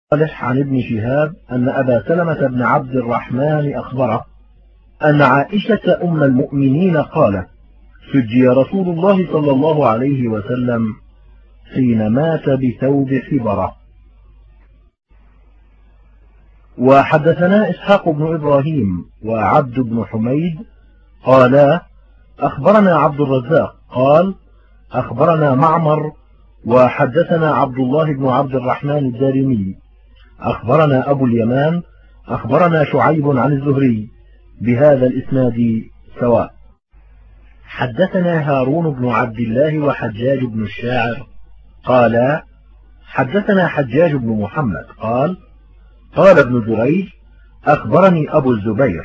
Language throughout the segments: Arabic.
صالح عن ابن شهاب أن أبا سلمة بن عبد الرحمن أخبره أن عائشة أم المؤمنين قالت: سجي رسول الله صلى الله عليه وسلم حين مات بثوب حبرة. وحدثنا إسحاق بن إبراهيم وعبد بن حميد قالا: أخبرنا عبد الرزاق قال: أخبرنا معمر وحدثنا عبد الله بن عبد الرحمن الدارمي أخبرنا أبو اليمان أخبرنا شعيب عن الزهري بهذا الإسناد سواء. حدثنا هارون بن عبد الله وحجاج بن الشاعر قالا: حدثنا حجاج بن محمد قال: قال ابن جريج: أخبرني أبو الزبير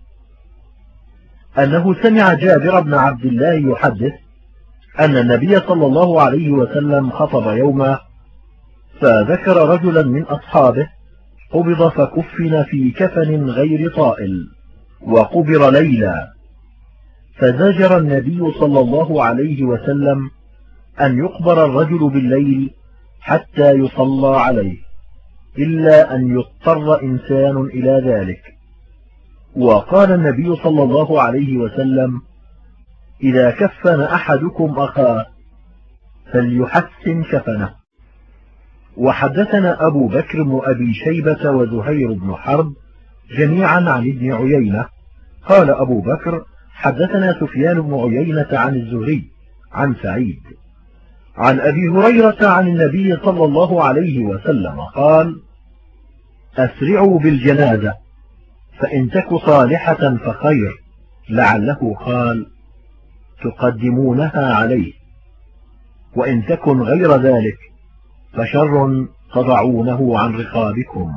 أنه سمع جابر بن عبد الله يحدث أن النبي صلى الله عليه وسلم خطب يوما، فذكر رجلا من أصحابه قبض فكفن في كفن غير طائل وقبر ليلا، فزجر النبي صلى الله عليه وسلم أن يقبر الرجل بالليل حتى يصلى عليه، إلا أن يضطر إنسان إلى ذلك. وقال النبي صلى الله عليه وسلم: إذا كفن أحدكم أخاه فليحسن كفنه. وحدثنا أبو بكر بن أبي شيبة وزهير بن حرب جميعا عن ابن عيينة قال أبو بكر: حدثنا سفيان بن عيينة عن الزهري عن سعيد عن أبي هريرة عن النبي صلى الله عليه وسلم قال: أسرعوا بالجنازة فإن تك صالحة فخير، لعله قال: تقدمونها عليه، وإن تكن غير ذلك فشر تضعونه عن رقابكم.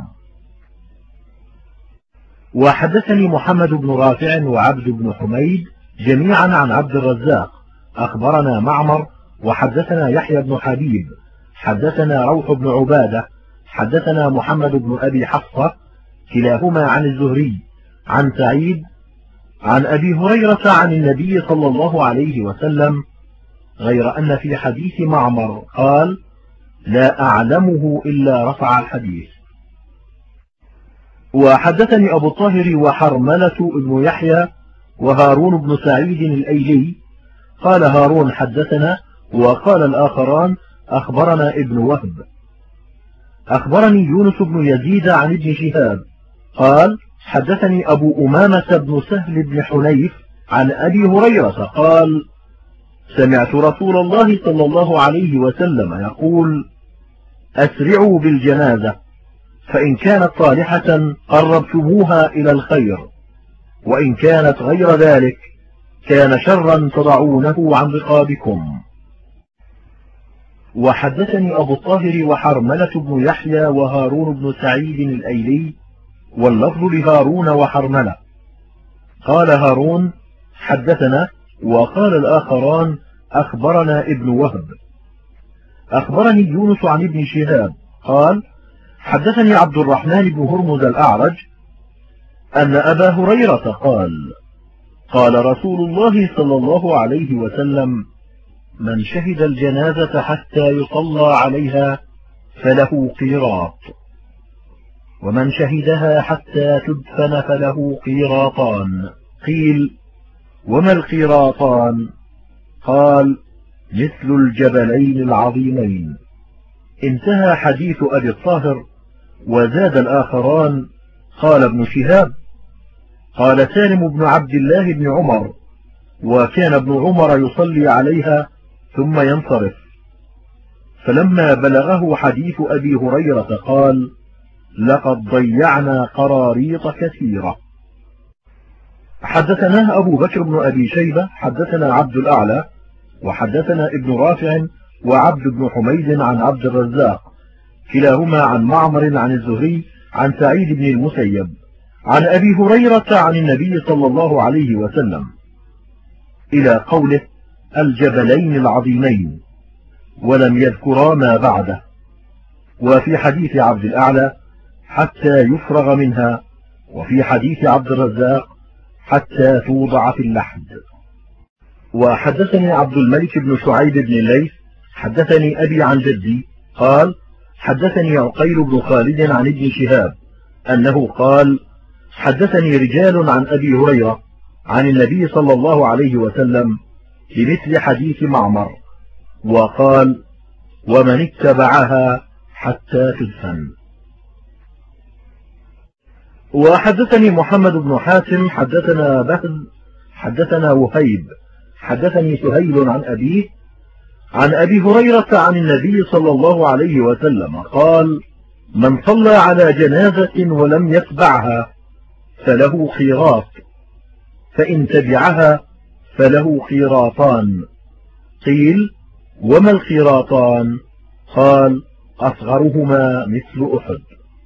وحدثني محمد بن رافع وعبد بن حميد جميعا عن عبد الرزاق أخبرنا معمر وحدثنا يحيى بن حبيب حدثنا روح بن عبادة حدثنا محمد بن أبي حفصة كلاهما عن الزهري عن سعيد عن أبي هريرة عن النبي صلى الله عليه وسلم، غير أن في حديث معمر قال: لا أعلمه إلا رفع الحديث. وحدثني أبو الطاهر وحرملة بن يحيى وهارون بن سعيد الأيلي قال هارون: حدثنا، وقال الآخران: أخبرنا ابن وهب. أخبرني يونس بن يزيد عن ابن شهاب قال: حدثني أبو أمامة بن سهل بن حنيف عن أبي هريرة قال: سمعت رسول الله صلى الله عليه وسلم يقول: أسرعوا بالجنازة فإن كانت صالحة قربتموها إلى الخير، وإن كانت غير ذلك كان شرا تضعونه عن رقابكم. وحدثني أبو الطاهر وحرملة بن يحيى وهارون بن سعيد الأيلي، واللفظ لهارون وحرملة. قال هارون: حدثنا، وقال الآخران: أخبرنا ابن وهب. أخبرني يونس عن ابن شهاب قال: حدثني عبد الرحمن بن هرمز الأعرج أن أبا هريرة قال: قال رسول الله صلى الله عليه وسلم: من شهد الجنازة حتى يصلى عليها فله قيراط، ومن شهدها حتى تدفن فله قيراطان. قيل: وما القيراطان؟ قال: مثل الجبلين العظيمين. انتهى حديث أبي الطاهر. وزاد الآخران: قال ابن شهاب: قال سالم بن عبد الله بن عمر: وكان ابن عمر يصلي عليها ثم ينصرف. فلما بلغه حديث أبي هريرة قال: لقد ضيعنا قراريط كثيرة. حدثنا أبو بكر بن أبي شيبة حدثنا عبد الأعلى وحدثنا ابن رافع وعبد بن حميد عن عبد الرزاق كلاهما عن معمر عن الزهري عن سعيد بن المسيب عن أبي هريرة عن النبي صلى الله عليه وسلم إلى قوله: الجبلين العظيمين، ولم يذكرا ما بعده. وفي حديث عبد الأعلى: حتى يفرغ منها، وفي حديث عبد الرزاق: حتى توضع في اللحد. وحدثني عبد الملك بن شعيب بن الليث حدثني أبي عن جدي قال: حدثني عقيل بن خالد عن ابن شهاب أنه قال حدثني رجال عن أبي هريرة عن النبي صلى الله عليه وسلم بمثل حديث معمر، وقال ومن اتبعها حتى تدفن. وحدثني محمد بن حاتم حدثنا بهز حدثنا وهيب حدثني سهيل عن أبيه عن أبي هريرة عن النبي صلى الله عليه وسلم قال من صلى على جنازة ولم يتبعها فله خيراط، فإن تبعها فله خيراطان. قيل وما الخيراطان؟ قال أصغرهما مثل أحد.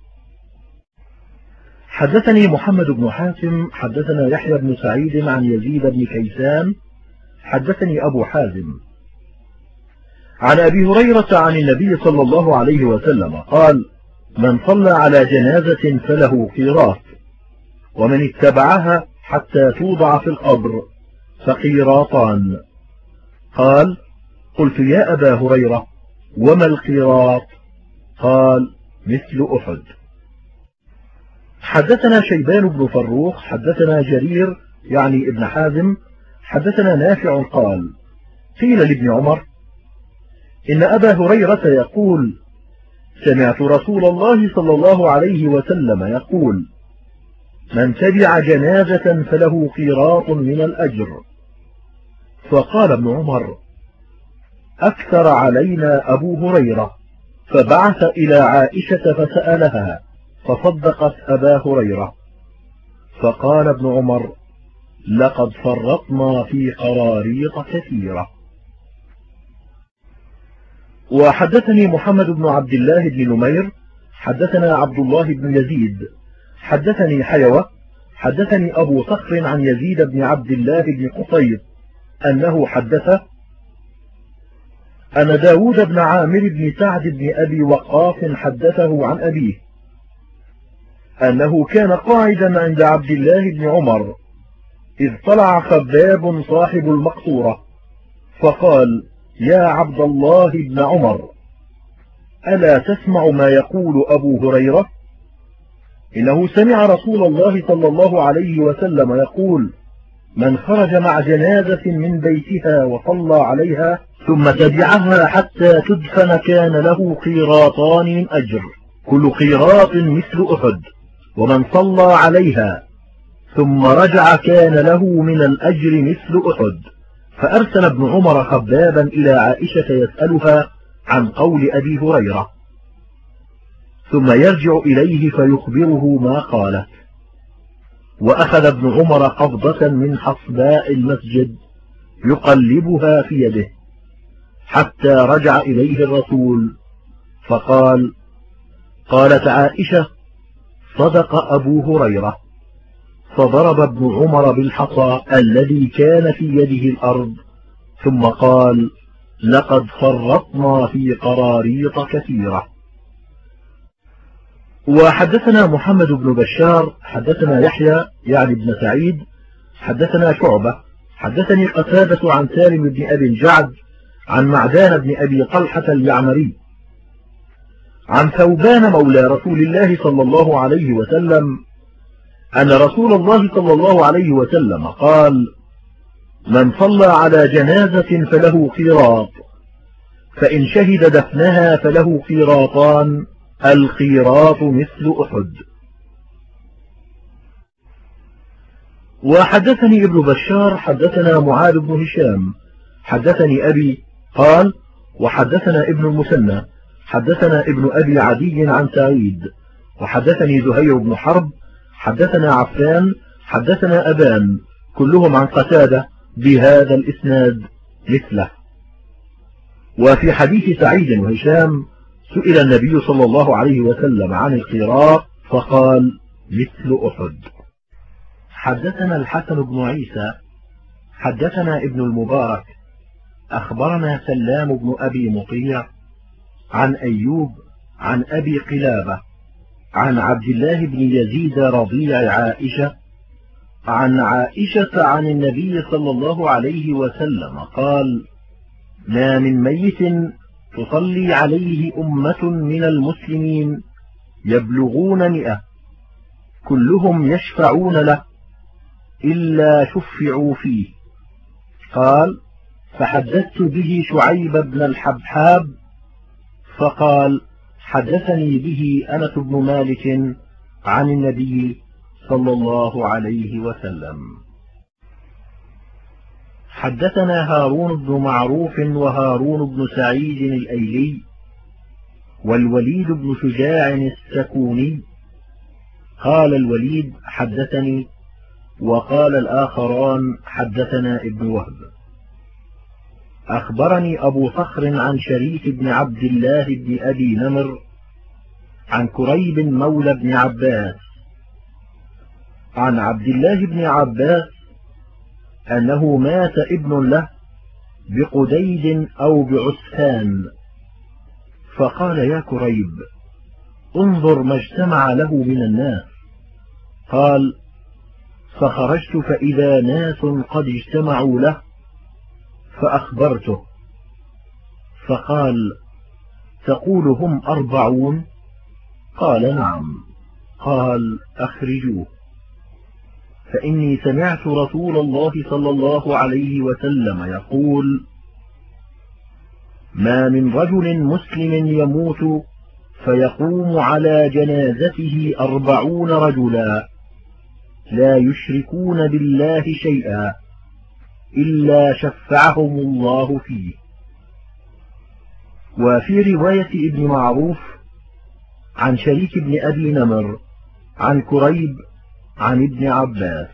حدثني محمد بن حاتم حدثنا يحيى بن سعيد عن يزيد بن كيسان حدثني أبو حازم عن أبي هريرة عن النبي صلى الله عليه وسلم قال من صلى على جنازة فله قيراط، ومن اتبعها حتى توضع في القبر فقيراطان. قال قلت يا أبا هريرة وما القيراط؟ قال مثل أحد. حدثنا شيبان بن فروخ حدثنا جرير يعني ابن حازم حدثنا نافع قال قيل لابن عمر إن أبا هريرة يقول سمعت رسول الله صلى الله عليه وسلم يقول من تبع جنازة فله قيراط من الأجر. فقال ابن عمر أكثر علينا أبو هريرة، فبعث إلى عائشة فسألها فصدقت أبا هريرة. فقال ابن عمر لقد فرطنا في قراريط كثيرة. وحدثني محمد بن عبد الله بن نمير حدثنا عبد الله بن يزيد حدثني حيوة حدثني أبو صخر عن يزيد بن عبد الله بن قصير أنه حدثه أن داود بن عامر بن سعد بن أبي وقاص حدثه عن أبيه أنه كان قاعدا عند عبد الله بن عمر إذ طلع خباب صاحب المقصورة فقال يا عبد الله بن عمر ألا تسمع ما يقول أبو هريرة؟ إنه سمع رسول الله صلى الله عليه وسلم يقول من خرج مع جنازة من بيتها وصلى عليها ثم تبعها حتى تدفن كان له قيراطان من أجر، كل قيراط مثل أحد، ومن صلى عليها ثم رجع كان له من الأجر مثل أحد. فأرسل ابن عمر خبابا إلى عائشة يسألها عن قول أبي هريرة، ثم يرجع إليه فيخبره ما قاله. وأخذ ابن عمر قبضة من حصباء المسجد يقلبها في يده حتى رجع إليه الرسول فقال قالت عائشة صدق أبو هريرة. فضرب ابن عمر بالحصى الذي كان في يده الأرض ثم قال لقد فرطنا في قراريط كثيرة. وحدثنا محمد بن بشار حدثنا يحيى يعني ابن سعيد حدثنا شعبة حدثني قتادة عن سالم بن أبي الجعد عن معدان بن أبي طلحة اليعمري عن ثوبان مولى رسول الله صلى الله عليه وسلم أن رسول الله صلى الله عليه وسلم قال من صلى على جنازة فله قيراط، فإن شهد دفنها فله قيراطان، القيراط مثل أحد. وحدثني ابن بشار حدثنا معاذ بن هشام حدثني أبي قال وحدثنا ابن المثنى حدثنا ابن أبي عدي عن سعيد وحدثني زهير بن حرب حدثنا عفان حدثنا أبان كلهم عن قتادة بهذا الإسناد مثله. وفي حديث سعيد وهشام سئل النبي صلى الله عليه وسلم عن القيراط فقال مثل أحد. حدثنا الحسن بن عيسى حدثنا ابن المبارك أخبرنا سلام بن أبي مطيع عن أيوب عن أبي قلابة عن عبد الله بن يزيد رضيع عائشة عن عائشة عن النبي صلى الله عليه وسلم قال ما من ميت تصلي عليه أمة من المسلمين يبلغون 100 كلهم يشفعون له إلا شفعوا فيه. قال: فحدثت به شعيب بن الحبحاب فقال: حدثني به أنس بن مالك عن النبي صلى الله عليه وسلم. حدثنا هارون بن معروف وهارون بن سعيد الأيلي والوليد بن شجاع السكوني. قال الوليد: حدثني، وقال الآخران: حدثنا ابن وهب. أخبرني أبو صخر عن شريك بن عبد الله بن أبي نمر عن كريب مولى بن عباس عن عبد الله بن عباس أنه مات ابن له بقديد أو بعسفان، فقال: يا كريب، انظر ما اجتمع له من الناس. قال: فخرجت فإذا ناس قد اجتمعوا له فأخبرته، فقال: تقول هم 40؟ قال: نعم. قال: أخرجوه، فإني سمعت رسول الله صلى الله عليه وسلم يقول: ما من رجل مسلم يموت فيقوم على جنازته 40 رجلا لا يشركون بالله شيئا إلا شفعهم الله فيه. وفي رواية ابن معروف عن شريك بن أبي نمر عن كريب عن ابن عباس.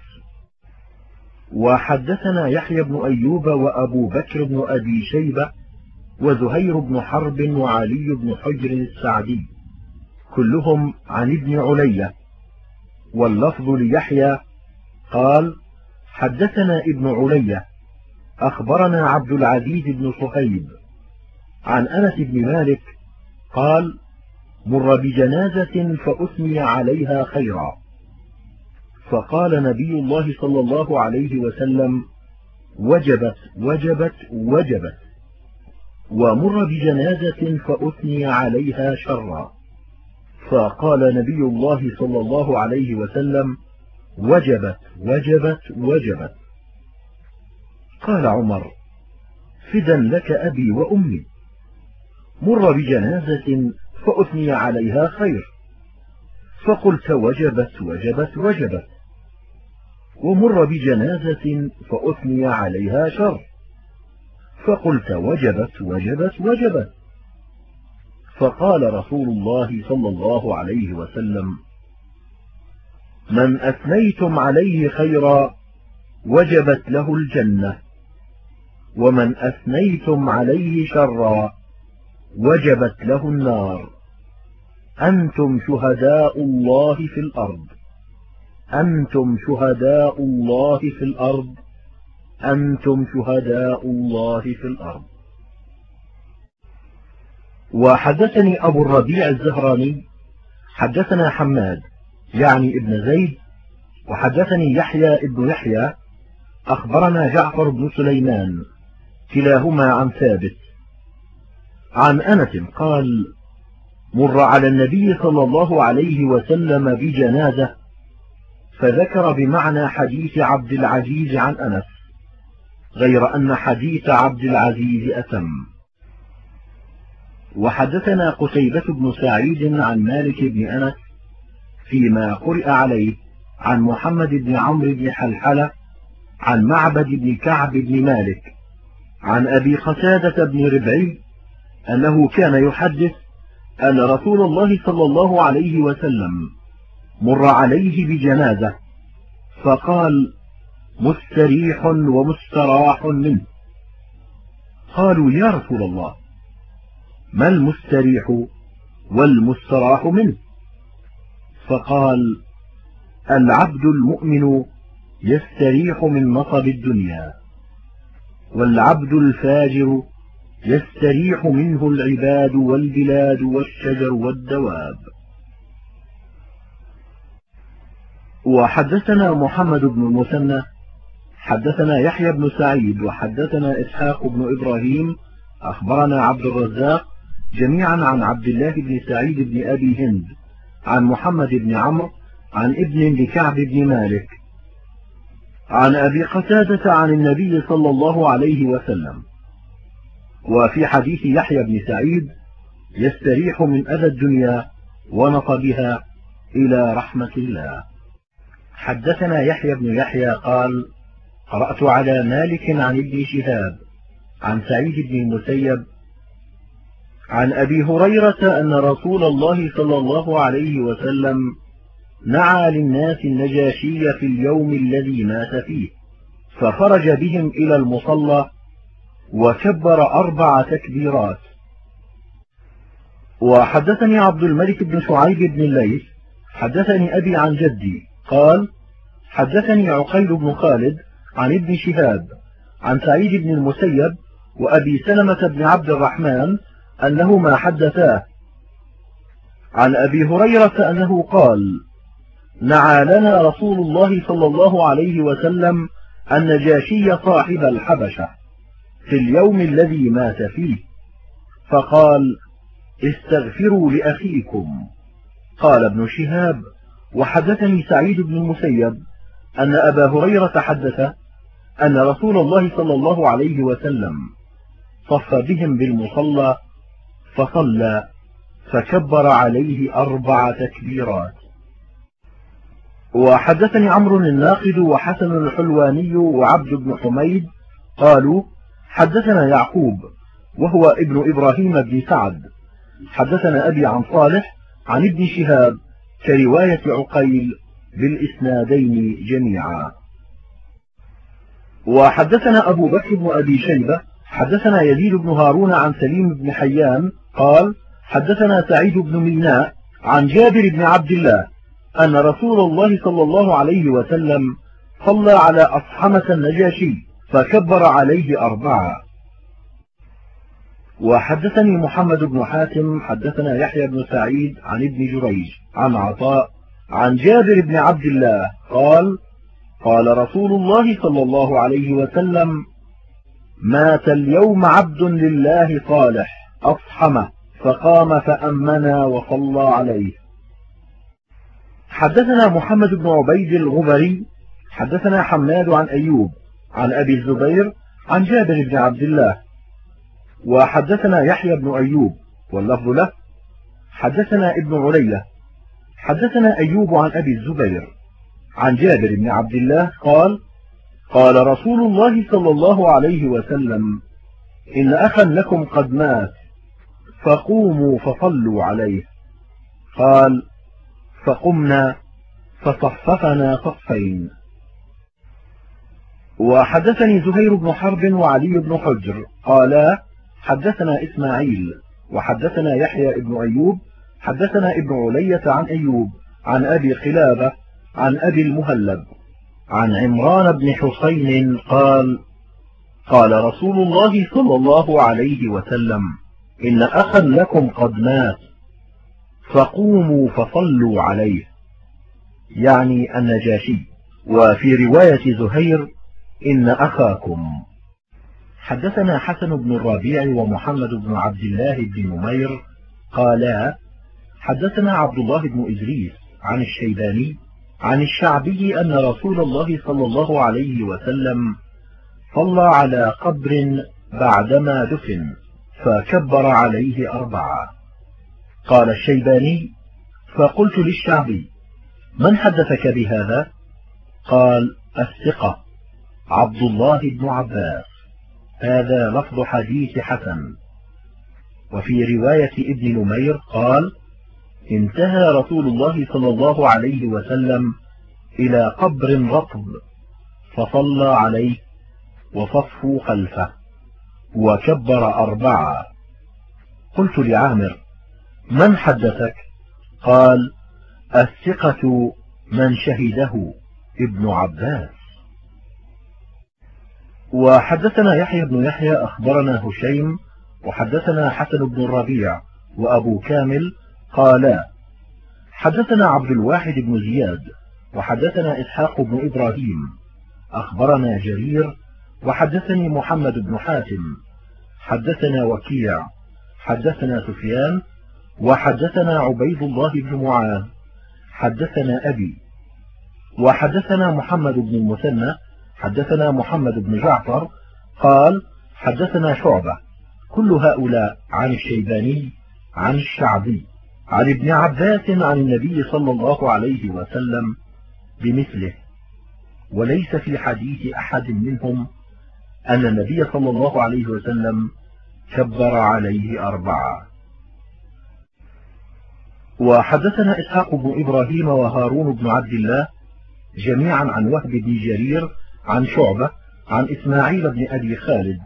وحدثنا يحيى بن أيوب وأبو بكر بن أبي شيبة وزهير بن حرب وعلي بن حجر السعدي كلهم عن ابن علية، واللفظ ليحيى قال: حدثنا ابن علية أخبرنا عبد العزيز بن صهيب عن أنس بن مالك قال: مر بجنازة فأثني عليها خيرا، فقال نبي الله صلى الله عليه وسلم: وجبت وجبت وجبت. ومر بجنازة فأثني عليها شرا، فقال نبي الله صلى الله عليه وسلم: وجبت وجبت وجبت. قال عمر: فدا لك أبي وأمي، مر بجنازة فأثني عليها خير، فقلت وجبت وجبت وجبت، ومر بجنازة فأثني عليها شر، فقلت وجبت وجبت وجبت. فقال رسول الله صلى الله عليه وسلم: من أثنيتم عليه خيرا وجبت له الجنة، ومن أثنيتم عليه شرا وجبت له النار. أنتم شهداء الله في الأرض، أنتم شهداء الله في الأرض، أنتم شهداء الله في الأرض. وحدثني أبو الربيع الزهراني حدثنا حماد يعني ابن زيد، وحدثني يحيى ابن يحيى أخبرنا جعفر بن سليمان كلاهما عن ثابت عن أنس قال: مر على النبي صلى الله عليه وسلم بجنازة، فذكر بمعنى حديث عبد العزيز عن أنس، غير أن حديث عبد العزيز أتم. وحدثنا قتيبة بن سعيد عن مالك بن أنس فيما قرئ عليه عن محمد بن عمرو بن حلحلة عن معبد بن كعب بن مالك عن أبي قتادة بن ربعي أنه كان يحدث أن رسول الله صلى الله عليه وسلم مر عليه بجنازة فقال: مستريح ومستراح منه. قالوا: يا رسول الله، ما المستريح والمستراح منه؟ فقال: العبد المؤمن يستريح من نصب الدنيا، والعبد الفاجر يستريح منه العباد والبلاد والشجر والدواب. وحدثنا محمد بن المثنى حدثنا يحيى بن سعيد وحدثنا إسحاق بن إبراهيم أخبرنا عبد الرزاق جميعا عن عبد الله بن سعيد بن أبي هند عن محمد بن عمرو عن ابن لكعب بن مالك عن أبي قتادة عن النبي صلى الله عليه وسلم. وفي حديث يحيى بن سعيد يستريح من أذى الدنيا ونصبها إلى رحمة الله. حدثنا يحيى بن يحيى قال: قرأت على مالك عن ابن شهاب عن سعيد بن المسيب عن أبي هريرة أن رسول الله صلى الله عليه وسلم نعى للناس النجاشي في اليوم الذي مات فيه، فخرج بهم إلى المصلى وكبر 4 تكبيرات. وحدثني عبد الملك بن شعيب بن الليث حدثني أبي عن جدي قال: حدثني عقيل بن خالد عن ابن شهاب عن سعيد بن المسيب وأبي سلمة بن عبد الرحمن أنهما حدثاه عن أبي هريرة أنه قال: نعى لنا رسول الله صلى الله عليه وسلم النجاشي صاحب الحبشة في اليوم الذي مات فيه، فقال: استغفروا لأخيكم. قال ابن شهاب: وحدثني سعيد بن المسيب أن أبا هريرة حدث أن رسول الله صلى الله عليه وسلم صف بهم بالمصلى فصلى فكبر عليه 4 تكبيرات. وحدثني عمرو الناقد وحسن الحلواني وعبد بن حميد قالوا: حدثنا يعقوب وهو ابن إبراهيم بن سعد حدثنا أبي عن صالح عن ابن شهاب كرواية عقيل بالإسنادين جميعا. وحدثنا أبو بكر بن أبي شيبة حدثنا يزيد بن هارون عن سليم بن حيان قال: حدثنا سعيد بن ميناء عن جابر بن عبد الله أن رسول الله صلى الله عليه وسلم صلى على أصحمة النجاشي فكبر عليه 4. وحدثني محمد بن حاتم حدثنا يحيى بن سعيد عن ابن جريج عن عطاء عن جابر بن عبد الله قال: قال رسول الله صلى الله عليه وسلم: مات اليوم عبد لله صالح أصحمه فقام فأمنا وصلى عليه. حدثنا محمد بن عبيد الغبري حدثنا حماد عن أيوب عن أبي الزبير عن جابر بن عبد الله. وحدثنا يحيى بن أيوب واللفظ له حدثنا ابن علية حدثنا أيوب عن أبي الزبير عن جابر بن عبد الله قال: قال رسول الله صلى الله عليه وسلم: إن أخا لكم قد مات فقوموا فصلوا عليه. قال: فقمنا فصففنا صفين. وحدثني زهير بن حرب وعلي بن حجر قالا: حدثنا إسماعيل وحدثنا يحيى بن أيوب حدثنا ابن علية عن أيوب عن أبي قلابة عن أبي المهلب عن عمران بن حسين قال: قال رسول الله صلى الله عليه وسلم: إن أخا لكم قد مات فقوموا فصلوا عليه، يعني النجاشي. وفي رواية زهير: إن أخاكم. حدثنا حسن بن الربيع ومحمد بن عبد الله بن نمير قالا: حدثنا عبد الله بن إدريس عن الشيباني عن الشعبي أن رسول الله صلى الله عليه وسلم صلى على قبر بعدما دفن فكبر عليه 4. قال الشيباني: فقلت للشعبي: من حدثك بهذا؟ قال: الثقة عبد الله بن عباس. هذا لفظ حديث حسن. وفي رواية ابن نمير قال: انتهى رسول الله صلى الله عليه وسلم إلى قبر رطب فصلى عليه وصفوا خلفه وكبر 4. قلت لعامر: من حدثك؟ قال: الثقة من شهده ابن عباس. وحدثنا يحيى بن يحيى أخبرنا هشيم وحدثنا حسن بن الربيع وأبو كامل قالا: حدثنا عبد الواحد بن زياد وحدثنا إسحاق بن إبراهيم أخبرنا جرير وحدثني محمد بن حاتم حدثنا وكيع حدثنا سفيان وحدثنا عبيد الله بن معاذ حدثنا أبي وحدثنا محمد بن المثنى حدثنا محمد بن جعفر قال حدثنا شعبة كل هؤلاء عن الشيباني عن الشعبي عن ابن عباس عن النبي صلى الله عليه وسلم بمثله، وليس في حديث أحد منهم أن النبي صلى الله عليه وسلم كبر عليه 4. وحدثنا إسحاق بن إبراهيم وهارون بن عبد الله جميعا عن وهب بن جرير عن شعبة عن إسماعيل بن أبي خالد.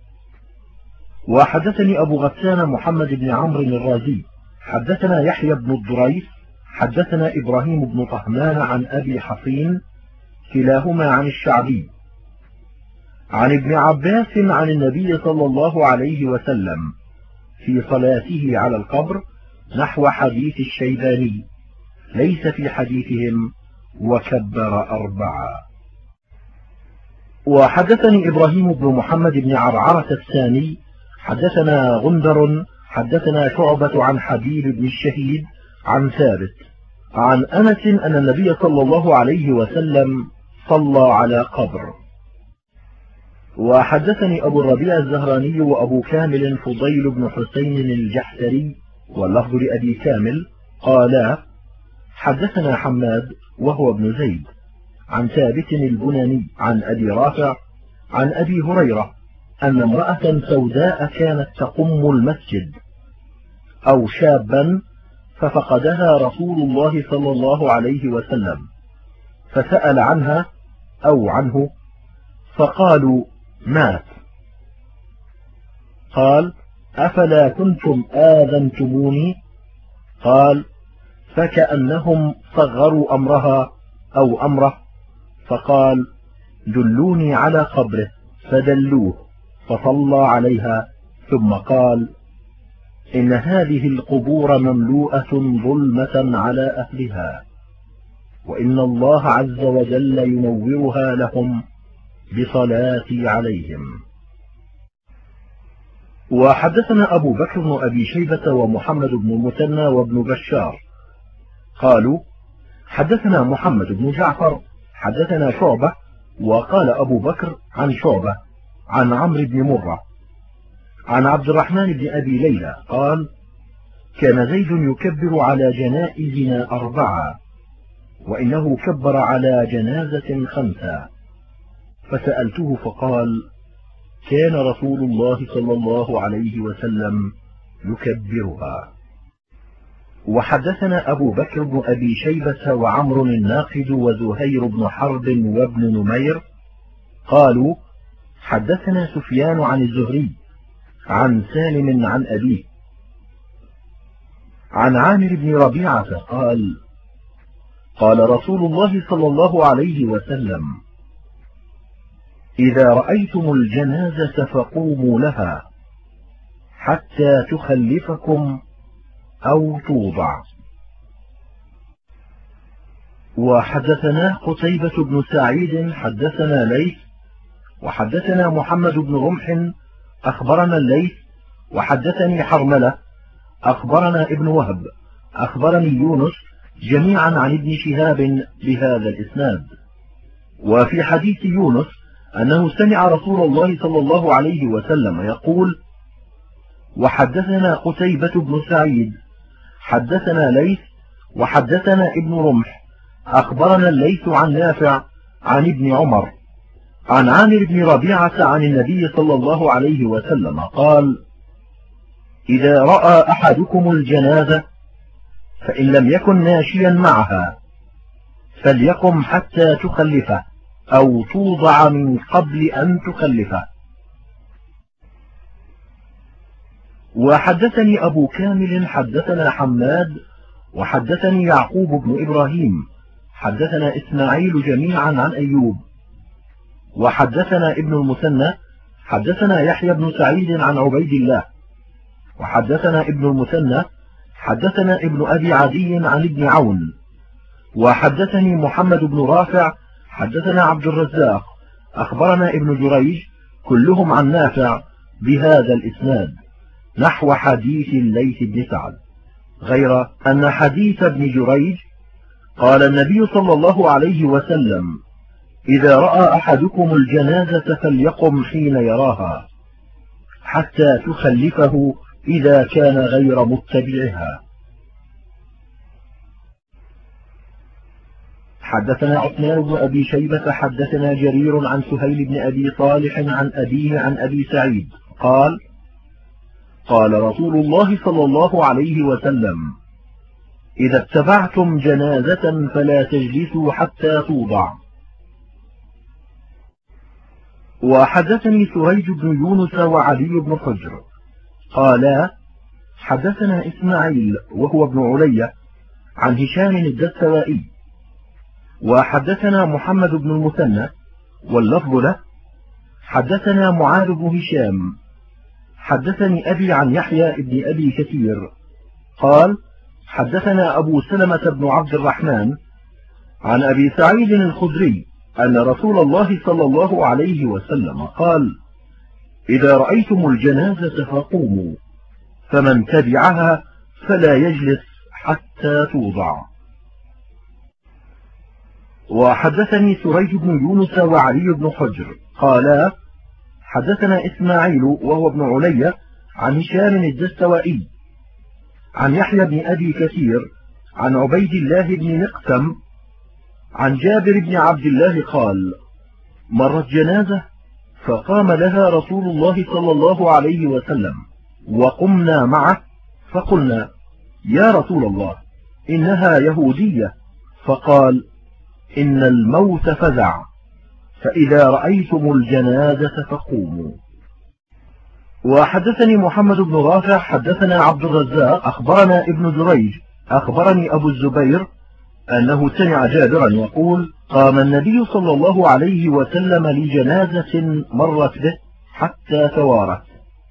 وحدثني أبو غسان محمد بن عمرو الرازي حدثنا يحيى بن الضريس حدثنا إبراهيم بن طهمان عن أبي حصين كلاهما عن الشعبي عن ابن عباس عن النبي صلى الله عليه وسلم في صلاته على القبر نحو حديث الشيباني، ليس في حديثهم وكبر 4. وحدثني إبراهيم بن محمد بن عرعرة الثاني حدثنا غندر حدثنا شعبة عن حبيب بن الشهيد عن ثابت عن أنس أن النبي صلى الله عليه وسلم صلى على قبر. وحدثني أبو الربيع الزهراني وأبو كامل فضيل بن حسين الجحتري واللفظ لأبي كامل قالا حدثنا حماد وهو ابن زيد عن ثابت البناني عن أبي رافع عن أبي هريرة أن امرأة سوداء كانت تقم المسجد أو شابا ففقدها رسول الله صلى الله عليه وسلم فسأل عنها أو عنه فقالوا مات. قال أفلا كنتم آذنتموني؟ قال فكأنهم صغروا أمرها أو أمره، فقال دلوني على قبره فدلوه فصلى عليها ثم قال إن هذه القبور مملوءة ظلمة على أهلها وإن الله عز وجل ينورها لهم بصلاتي عليهم. وحدثنا أبو بكر بن أبي شيبة ومحمد بن المثنى وابن بشار قالوا حدثنا محمد بن جعفر حدثنا شعبة وقال أبو بكر عن شعبة عن عمرو بن مرة عن عبد الرحمن بن أبي ليلى قال كان زيد يكبر على جنائزنا 4 وإنه كبر على جنازة 5 فسألته فقال كان رسول الله صلى الله عليه وسلم يكبرها. وحدثنا أبو بكر بن أبي شيبة وعمر الناقد وزهير بن حرب وابن نمير قالوا حدثنا سفيان عن الزهري عن سالم عن أبيه عن عامر بن ربيعة قال قال رسول الله صلى الله عليه وسلم إذا رأيتم الجنازة فقوموا لها حتى تخلفكم أو توضع. وحدثنا قتيبة بن سعيد حدثنا ليث وحدثنا محمد بن رمح أخبرنا الليث وحدثني حرملة أخبرنا ابن وهب أخبرني يونس جميعا عن ابن شهاب بهذا الإسناد. وفي حديث يونس أنه سمع رسول الله صلى الله عليه وسلم يقول وحدثنا قتيبة بن سعيد حدثنا ليث وحدثنا ابن رمح أخبرنا الليث عن نافع عن ابن عمر عن عامر بن ربيعة عن النبي صلى الله عليه وسلم قال إذا رأى أحدكم الجنازة فإن لم يكن ماشيا معها فليقم حتى تخلفه أو توضع من قبل أن تخلفه. وحدثني أبو كامل حدثنا حماد وحدثني يعقوب بن إبراهيم حدثنا إسماعيل جميعا عن أيوب وحدثنا ابن المثنى حدثنا يحيى بن سعيد عن عبيد الله وحدثنا ابن المثنى حدثنا ابن أبي عدي عن ابن عون وحدثني محمد بن رافع حدثنا عبد الرزاق أخبرنا ابن جريج كلهم عن نافع بهذا الإسناد نحو حديث الليث بن سعد، غير أن حديث ابن جريج قال النبي صلى الله عليه وسلم: إذا رأى أحدكم الجنازة فليقم حين يراها حتى تخلفه إذا كان غير متبعها. حدثنا عثمان بن أبي شيبة حدثنا جرير عن سهيل بن أبي صالح عن أبيه عن أبي سعيد قال: قال رسول الله صلى الله عليه وسلم: إذا اتبعتم جنازة فلا تجلسوا حتى توضع. وحدثني سريج بن يونس وعلي بن حجر قالا: حدثنا إسماعيل وهو ابن علي عن هشام الدستوائي، وحدثنا محمد بن المثنى واللفظ له، حدثنا معاذ بن هشام حدثني أبي عن يحيى بن أبي كثير قال: حدثنا أبو سلمة بن عبد الرحمن عن أبي سعيد الخدري أن رسول الله صلى الله عليه وسلم قال: إذا رأيتم الجنازة فقوموا، فمن تبعها فلا يجلس حتى توضع. وحدثني سريج بن يونس وعلي بن حجر قالا: حدثنا إسماعيل وهو ابن علي عن هشام الدستوائي عن يحيى بن أبي كثير عن عبيد الله بن مقسم عن جابر بن عبد الله قال: مرت جنازة فقام لها رسول الله صلى الله عليه وسلم وقمنا معه، فقلنا: يا رسول الله، إنها يهودية. فقال: إن الموت فزع، فإذا رأيتم الجنازة فقوموا. وحدثني محمد بن رافع حدثنا عبد الرزاق أخبرنا ابن جريج أخبرني أبو الزبير أنه سمع جابرا يقول: قام النبي صلى الله عليه وسلم لجنازة مرت به حتى توارت.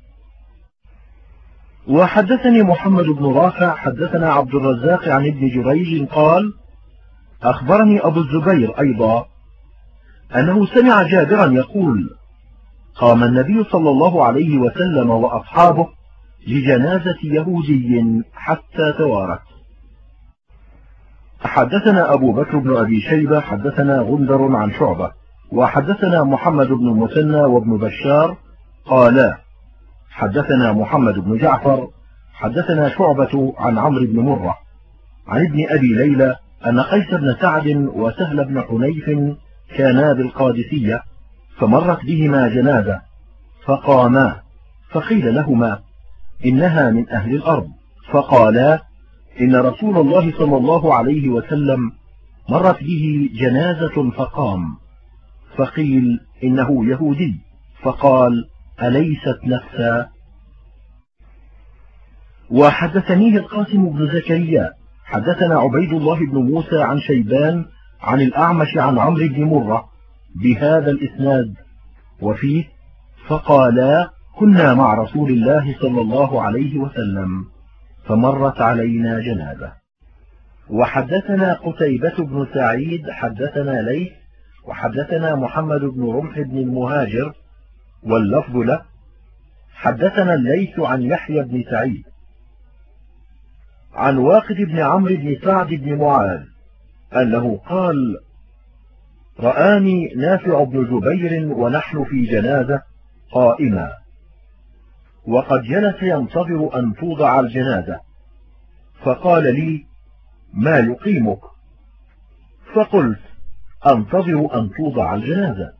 وحدثني محمد بن رافع حدثنا عبد الرزاق عن ابن جريج قال: أخبرني أبو الزبير أيضا أنه سمع جابرا يقول: قام النبي صلى الله عليه وسلم وأصحابه لجنازة يهودي حتى توارت. حدثنا أبو بكر بن أبي شيبة حدثنا غندر عن شعبة، وحدثنا محمد بن المثنى وابن بشار قالا: حدثنا محمد بن جعفر حدثنا شعبة عن عمرو بن مرة عن ابن أبي ليلى أن قيس بن سعد وسهل بن حنيف كانا بالقادسية، فمرت بهما جنازة فقاما، فقيل لهما: إنها من أهل الأرض، فقالا: إن رسول الله صلى الله عليه وسلم مرت به جنازة فقام، فقيل: إنه يهودي، فقال: أليست نفسا؟ وحدثنيه القاسم بن زكريا حدثنا عبيد الله بن موسى عن شيبان عن الأعمش عن عمرو بن مرة بهذا الإسناد، وفيه: فقالا: كنا مع رسول الله صلى الله عليه وسلم فمرت علينا جنازة. وحدثنا قتيبة بن سعيد حدثنا ليث وحدثنا محمد بن رمح بن المهاجر واللفظ له، حدثنا الليث عن يحيى بن سعيد عن واقد بن عمرو بن سعد بن معاذ أنه قال: رآني نافع بن جبير ونحن في جنازة قائما، وقد جلس ينتظر أن توضع الجنازة، فقال لي: ما يقيمك؟ فقلت: أنتظر أن توضع الجنازة.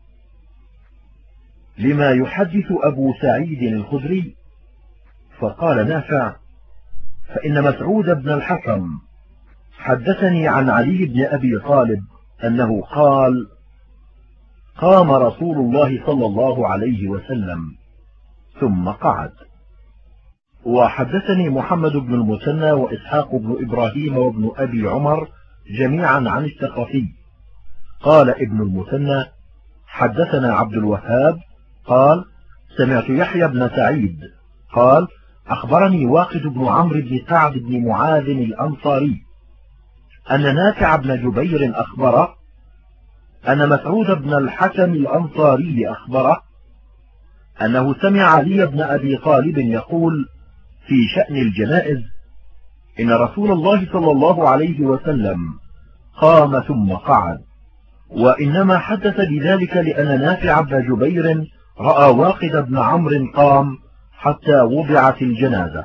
لما يحدث أبو سعيد الخدري؟ فقال نافع: فإن مسعود بن الحكم حدثني عن علي بن أبي طالب أنه قال: قام رسول الله صلى الله عليه وسلم ثم قعد. وحدثني محمد بن المثنى وإسحاق بن إبراهيم وابن أبي عمر جميعا عن الثقفي قال ابن المثنى: حدثنا عبد الوهاب قال: سمعت يحيى بن سعيد قال: أخبرني واقد بن عمرو بن سعد بن معاذ الأنصاري أن نافع بن جبير أخبره أن مسعود بن الحكم الأنصاري أخبره أنه سمع علي بن أبي طالب يقول في شأن الجنائز: إن رسول الله صلى الله عليه وسلم قام ثم قعد، وإنما حدث بذلك لأن نافع بن جبير رأى واقد بن عمرو قام حتى وضعت الجنازة.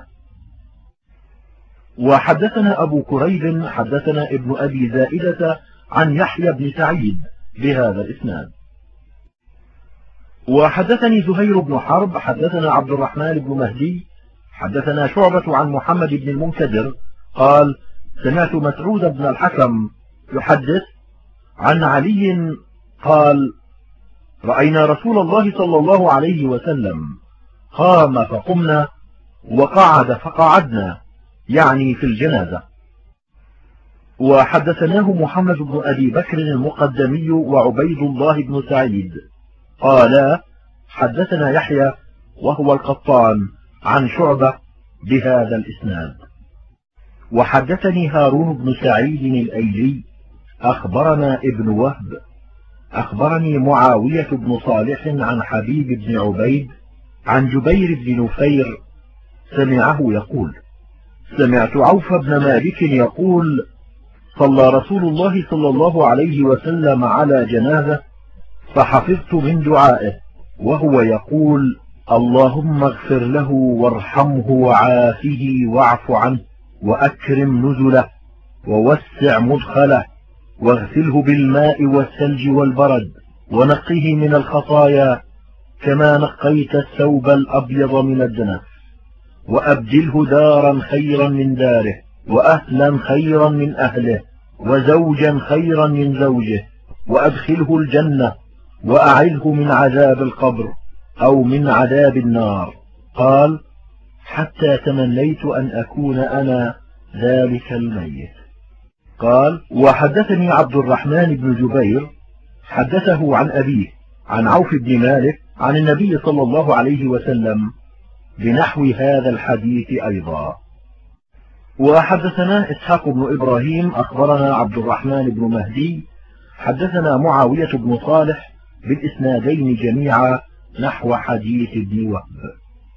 وحدثنا أبو كريب حدثنا ابن أبي زائدة عن يحيى بن سعيد بهذا الإسناد. وحدثني زهير بن حرب حدثنا عبد الرحمن بن مهدي حدثنا شعبة عن محمد بن المنكدر قال: سمعت مسعود بن الحكم يحدث عن علي قال: رأينا رسول الله صلى الله عليه وسلم قام فقمنا وقعد فقعدنا، يعني في الجنازة. وحدثناه محمد بن أبي بكر المقدمي وعبيد الله بن سعيد قالا: حدثنا يحيى وهو القطان عن شعبة بهذا الإسناد. وحدثني هارون بن سعيد الأيلي أخبرنا ابن وهب أخبرني معاوية بن صالح عن حبيب بن عبيد عن جبير بن نفير سمعه يقول: سمعت عوف بن مالك يقول: صلى رسول الله صلى الله عليه وسلم على جنازة فحفظت من دعائه وهو يقول: اللهم اغفر له وارحمه وعافه واعف عنه وأكرم نزله ووسع مدخله واغسله بالماء والثلج والبرد ونقه من الخطايا كما نقيت الثوب الأبيض من الدنس، وأبدله دارا خيرا من داره وأهلا خيرا من أهله وزوجا خيرا من زوجه، وأدخله الجنة وأعذه من عذاب القبر أو من عذاب النار. قال: حتى تمنيت أن أكون أنا ذلك الميت. قال: وحدثني عبد الرحمن بن جبير حدثه عن أبيه عن عوف بن مالك عن النبي صلى الله عليه وسلم بنحو هذا الحديث أيضا. وحدثنا إسحاق بن إبراهيم أخبرنا عبد الرحمن بن مهدي حدثنا معاوية بن صالح بالإسنادين جميعا نحو حديث ابن وهب.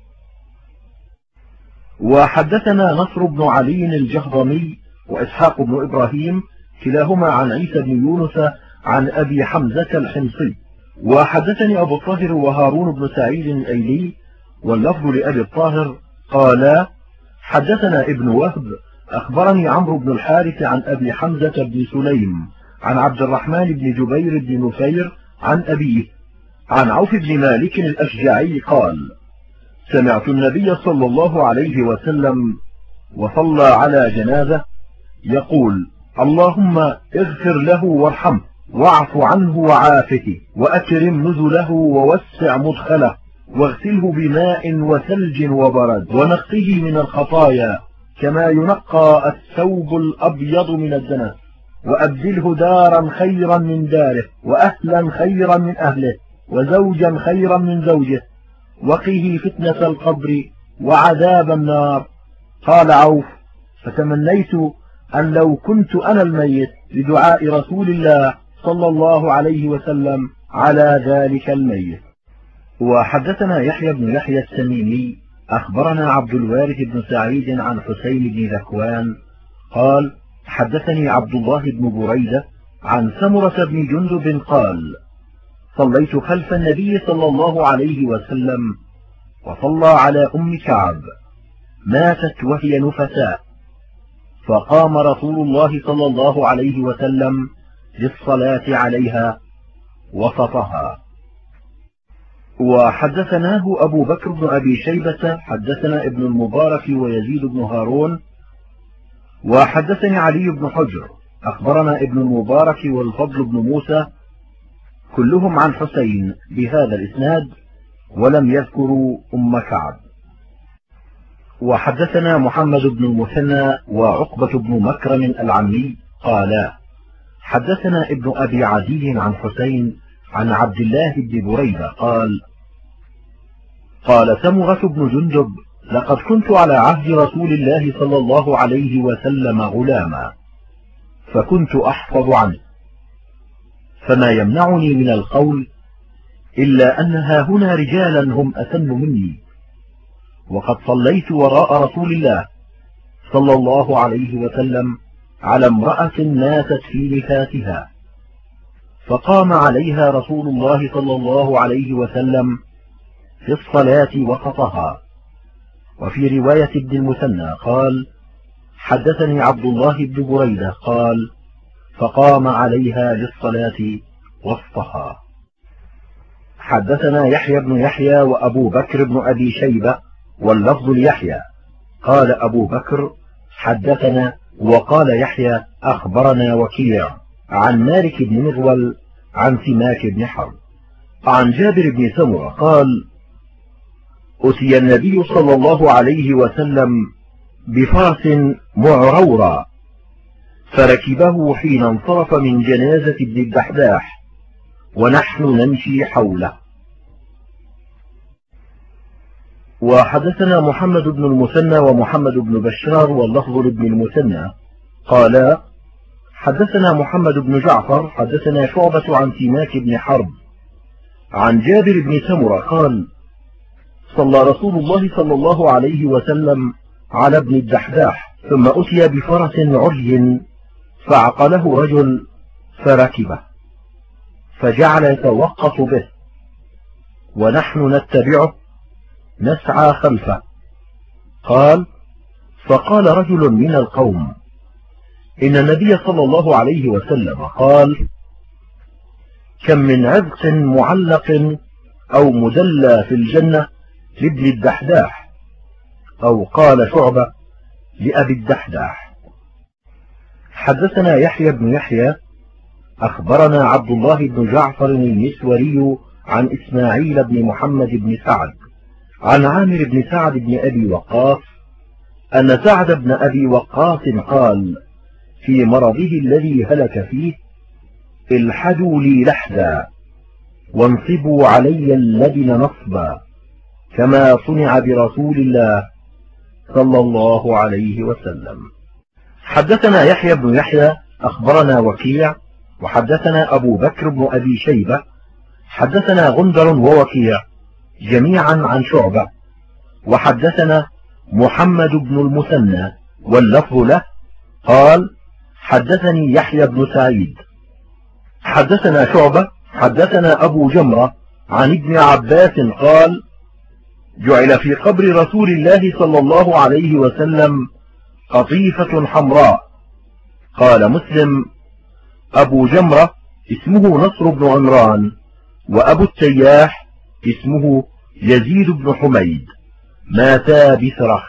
وحدثنا نصر بن علي الجهضمي وإسحاق بن إبراهيم كلاهما عن عيسى بن يونس عن أبي حمزة الحمصي. وحدثني أبو الطاهر وهارون بن سعيد الأيلي واللفظ لأبي الطاهر قالا: حدثنا ابن وهب أخبرني عمرو بن الحارث عن أبي حمزة بن سليم عن عبد الرحمن بن جبير بن نفير عن أبيه عن عوف بن مالك الأشجعي قال: سمعت النبي صلى الله عليه وسلم وصلى على جنازة يقول: اللهم اغفر له وارحمه واعف عنه وعافه وأكرم نزله ووسع مدخله واغسله بماء وثلج وبرد ونقه من الخطايا كما ينقى الثوب الأبيض من الدنس، وأبدله دارا خيرا من داره وأهلا خيرا من أهله وزوجا خيرا من زوجه، وقه فتنة القبر وعذاب النار. قال عوف: فتمنيت أن لو كنت أنا الميت لدعاء رسول الله صلى الله عليه وسلم على ذلك الميت. وحدثنا يحيى بن يحيى السميني أخبرنا عبد الوارث بن سعيد عن حسين بن ذكوان قال: حدثني عبد الله بن بريدة عن سمرة بن جندب قال: صليت خلف النبي صلى الله عليه وسلم وصلى على أم كعب ماتت وهي نفساء، فقام رسول الله صلى الله عليه وسلم للصلاة عليها وسطها. وحدثناه أبو بكر بن أبي شيبة حدثنا ابن المبارك ويزيد بن هارون. وحدثني علي بن حجر أخبرنا ابن المبارك والفضل بن موسى كلهم عن حسين بهذا الإسناد ولم يذكروا أم كعب. وحدثنا محمد بن المثنى وعقبة بن مكرم العمي قالا: حدثنا ابن أبي عدي عن حسين عن عبد الله بن بريدة قال سمرة بن جندب: لقد كنت على عهد رسول الله صلى الله عليه وسلم غلاما، فكنت أحفظ عنه، فما يمنعني من القول إلا أن هاهنا رجالا هم أسن مني، وقد صليت وراء رسول الله صلى الله عليه وسلم على امرأة ماتت في نفاسها، فقام عليها رسول الله صلى الله عليه وسلم في الصلاة وسطها. وفي رواية ابن المثنى قال: حدثني عبد الله بن بريدة قال: فقام عليها للصلاة وسطها. حدثنا يحيى بن يحيى وأبو بكر بن أبي شيبة واللفظ ليحيى قال أبو بكر: حدثنا، وقال يحيى: أخبرنا وكيع عن مالك بن مغول عن سماك بن حرب عن جابر بن سمرة قال: أتي النبي صلى الله عليه وسلم بفرس معرورا، فركبه حين انصرف من جنازة ابن الدحداح، ونحن نمشي حوله. وحدثنا محمد بن المثنى ومحمد بن بشار واللفظ لابن المثنى قالا: حدثنا محمد بن جعفر حدثنا شعبة عن سماك بن حرب عن جابر بن سمرة قال: صلى رسول الله صلى الله عليه وسلم على ابن الدحداح، ثم أتي بفرس عري فعقله رجل فركبه، فجعل يتوقف به، ونحن نتبعه نسعى خلفه. قال: فقال رجل من القوم: إن النبي صلى الله عليه وسلم قال: كم من عذق معلق أو مدلى في الجنة لابن الدحداح، أو قال شعبة: لأبي الدحداح. حدثنا يحيى بن يحيى أخبرنا عبد الله بن جعفر المسوري عن إسماعيل بن محمد بن سعد عن عامر بن سعد بن أبي وقاص أن سعد بن أبي وقاص قال في مرضه الذي هلك فيه: الحدوا لي لحدا، وانصبوا علي اللبن نصبا، كما صنع برسول الله صلى الله عليه وسلم. حدثنا يحيى بن يحيى أخبرنا وكيع وحدثنا أبو بكر بن أبي شيبة حدثنا غندر ووكيع جميعا عن شعبة، وحدثنا محمد بن المثنى واللفظ له قال: حدثني يحيى بن سعيد حدثنا شعبة حدثنا أبو جمرة عن ابن عباس قال: جعل في قبر رسول الله صلى الله عليه وسلم قطيفة حمراء. قال مسلم: أبو جمرة اسمه نصر بن عمران، وأبو التياح اسمه يزيد بن حميد، ماتا بسرخ.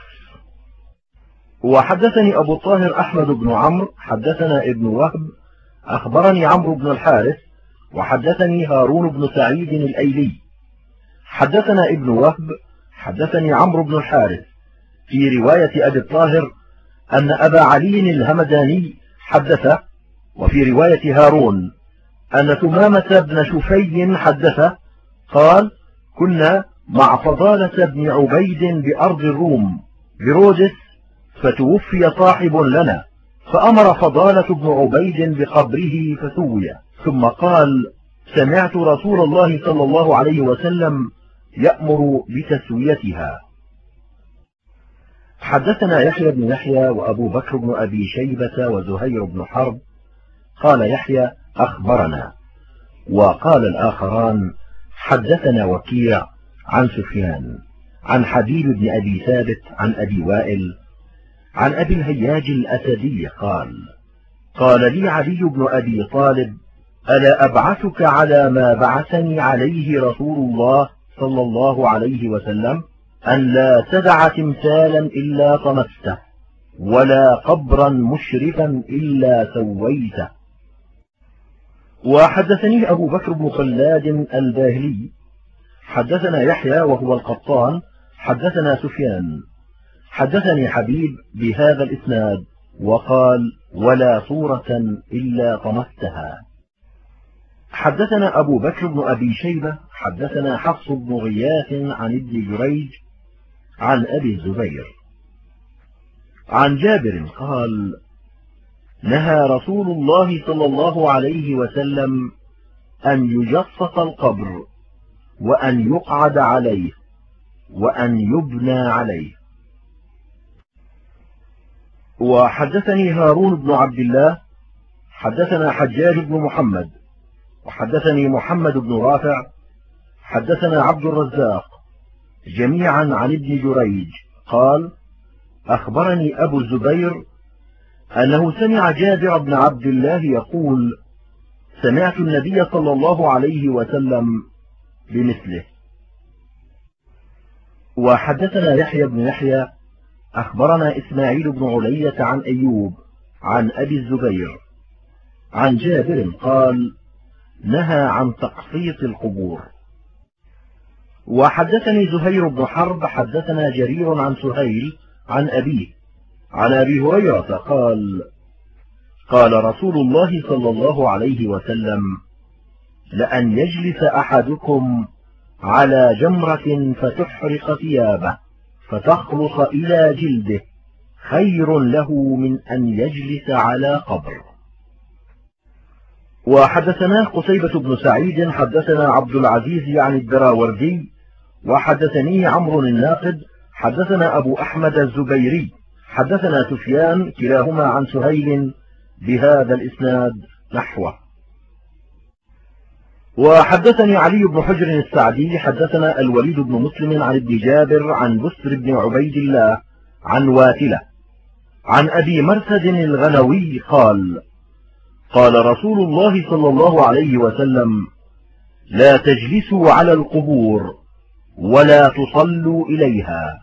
وحدثني أبو الطاهر أحمد بن عمرو حدثنا ابن وهب أخبرني عمرو بن الحارث وحدثني هارون بن سعيد الأيلي حدثنا ابن وهب حدثني عمرو بن الحارث في رواية أبي الطاهر أن أبا علي الهمداني حدثه، وفي رواية هارون أن ثمامة بن شفي حدثه قال: كنا مع فضالة بن عبيد بأرض الروم برودس، فتوفي صاحب لنا، فأمر فضالة بن عبيد بقبره فسوي، ثم قال: سمعت رسول الله صلى الله عليه وسلم يأمر بتسويتها. حدثنا يحيى بن يحيى وأبو بكر بن أبي شيبة وزهير بن حرب. قال يحيى: أخبرنا. وقال الآخران: حدثنا وكيع عن سفيان عن حبيب بن أبي ثابت عن أبي وائل عن أبي الهياج الأسدي قال: قال لي علي بن أبي طالب: ألا أبعثك على ما بعثني عليه رسول الله صلى الله عليه وسلم؟ أن لا تدع تمثالا إلا طمسته، ولا قبرا مشرفا إلا سويته. وحدثني أبو بكر بن خلاد الباهلي حدثنا يحيى وهو القطان حدثنا سفيان حدثني حبيب بهذا الإسناد، وقال: ولا صورة إلا طمستها. حدثنا أبو بكر بن أبي شيبة حدثنا حفص بن غياث عن ابن جريج عن أبي الزبير عن جابر قال: نهى رسول الله صلى الله عليه وسلم أن يجصص القبر، وأن يقعد عليه وأن يبنى عليه. وحدثني هارون بن عبد الله حدثنا حجاج بن محمد وحدثني محمد بن رافع حدثنا عبد الرزاق جميعا عن ابن جريج قال أخبرني أبو الزبير أنه سمع جابر بن عبد الله يقول سمعت النبي صلى الله عليه وسلم بمثله. وحدثنا يحيى بن يحيى أخبرنا إسماعيل بن علية عن أيوب عن أبي الزبير عن جابر قال نهى عن تقسيط القبور. وحدثني زهير بن حرب حدثنا جرير عن سهيل عن أبيه عن أبي هريرة قال قال رسول الله صلى الله عليه وسلم لأن يجلس أحدكم على جمرة فتحرق ثيابه فتخلص إلى جلده خير له من أن يجلس على قبر. وحدثنا قتيبة بن سعيد حدثنا عبد العزيز عن الدراوردي وحدثني عمرو الناقد حدثنا أبو أحمد الزبيري حدثنا سفيان كلاهما عن سهيل بهذا الإسناد نحوه. وحدثني علي بن حجر السعدي حدثنا الوليد بن مسلم عن ابن جابر عن بسر بن عبيد الله عن واتلة عن أبي مرثد الغنوي قال قال رسول الله صلى الله عليه وسلم لا تجلسوا على القبور ولا تصلوا إليها.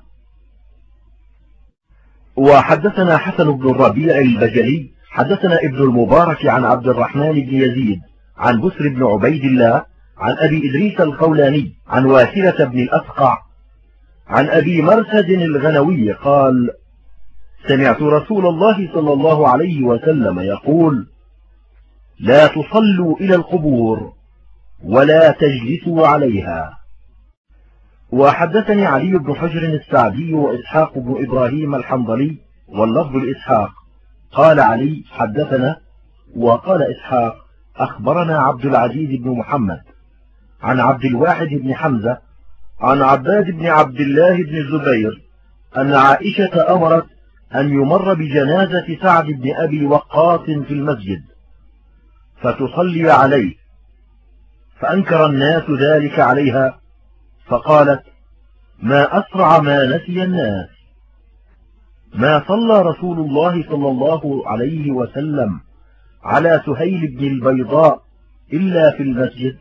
وحدثنا حسن بن الربيع البجلي حدثنا ابن المبارك عن عبد الرحمن بن يزيد عن بسر بن عبيد الله عن أبي إدريس الخولاني عن واسلة بن الأفقع عن أبي مرثد الغنوي قال سمعت رسول الله صلى الله عليه وسلم يقول لا تصلوا إلى القبور ولا تجلسوا عليها. وحدثني علي بن حجر السعدي وإسحاق بن إبراهيم الحنظلي واللفظ الإسحاق قال علي حدثنا وقال إسحاق أخبرنا عبد العزيز بن محمد عن عبد الواحد بن حمزة عن عباد بن عبد الله بن الزبير أن عائشة أمرت أن يمر بجنازة سعد بن أبي وقاص في المسجد فتصلي عليه فأنكر الناس ذلك عليها فقالت ما أسرع ما نسي الناس ما صلى رسول الله صلى الله عليه وسلم على سهيل بن البيضاء إلا في المسجد.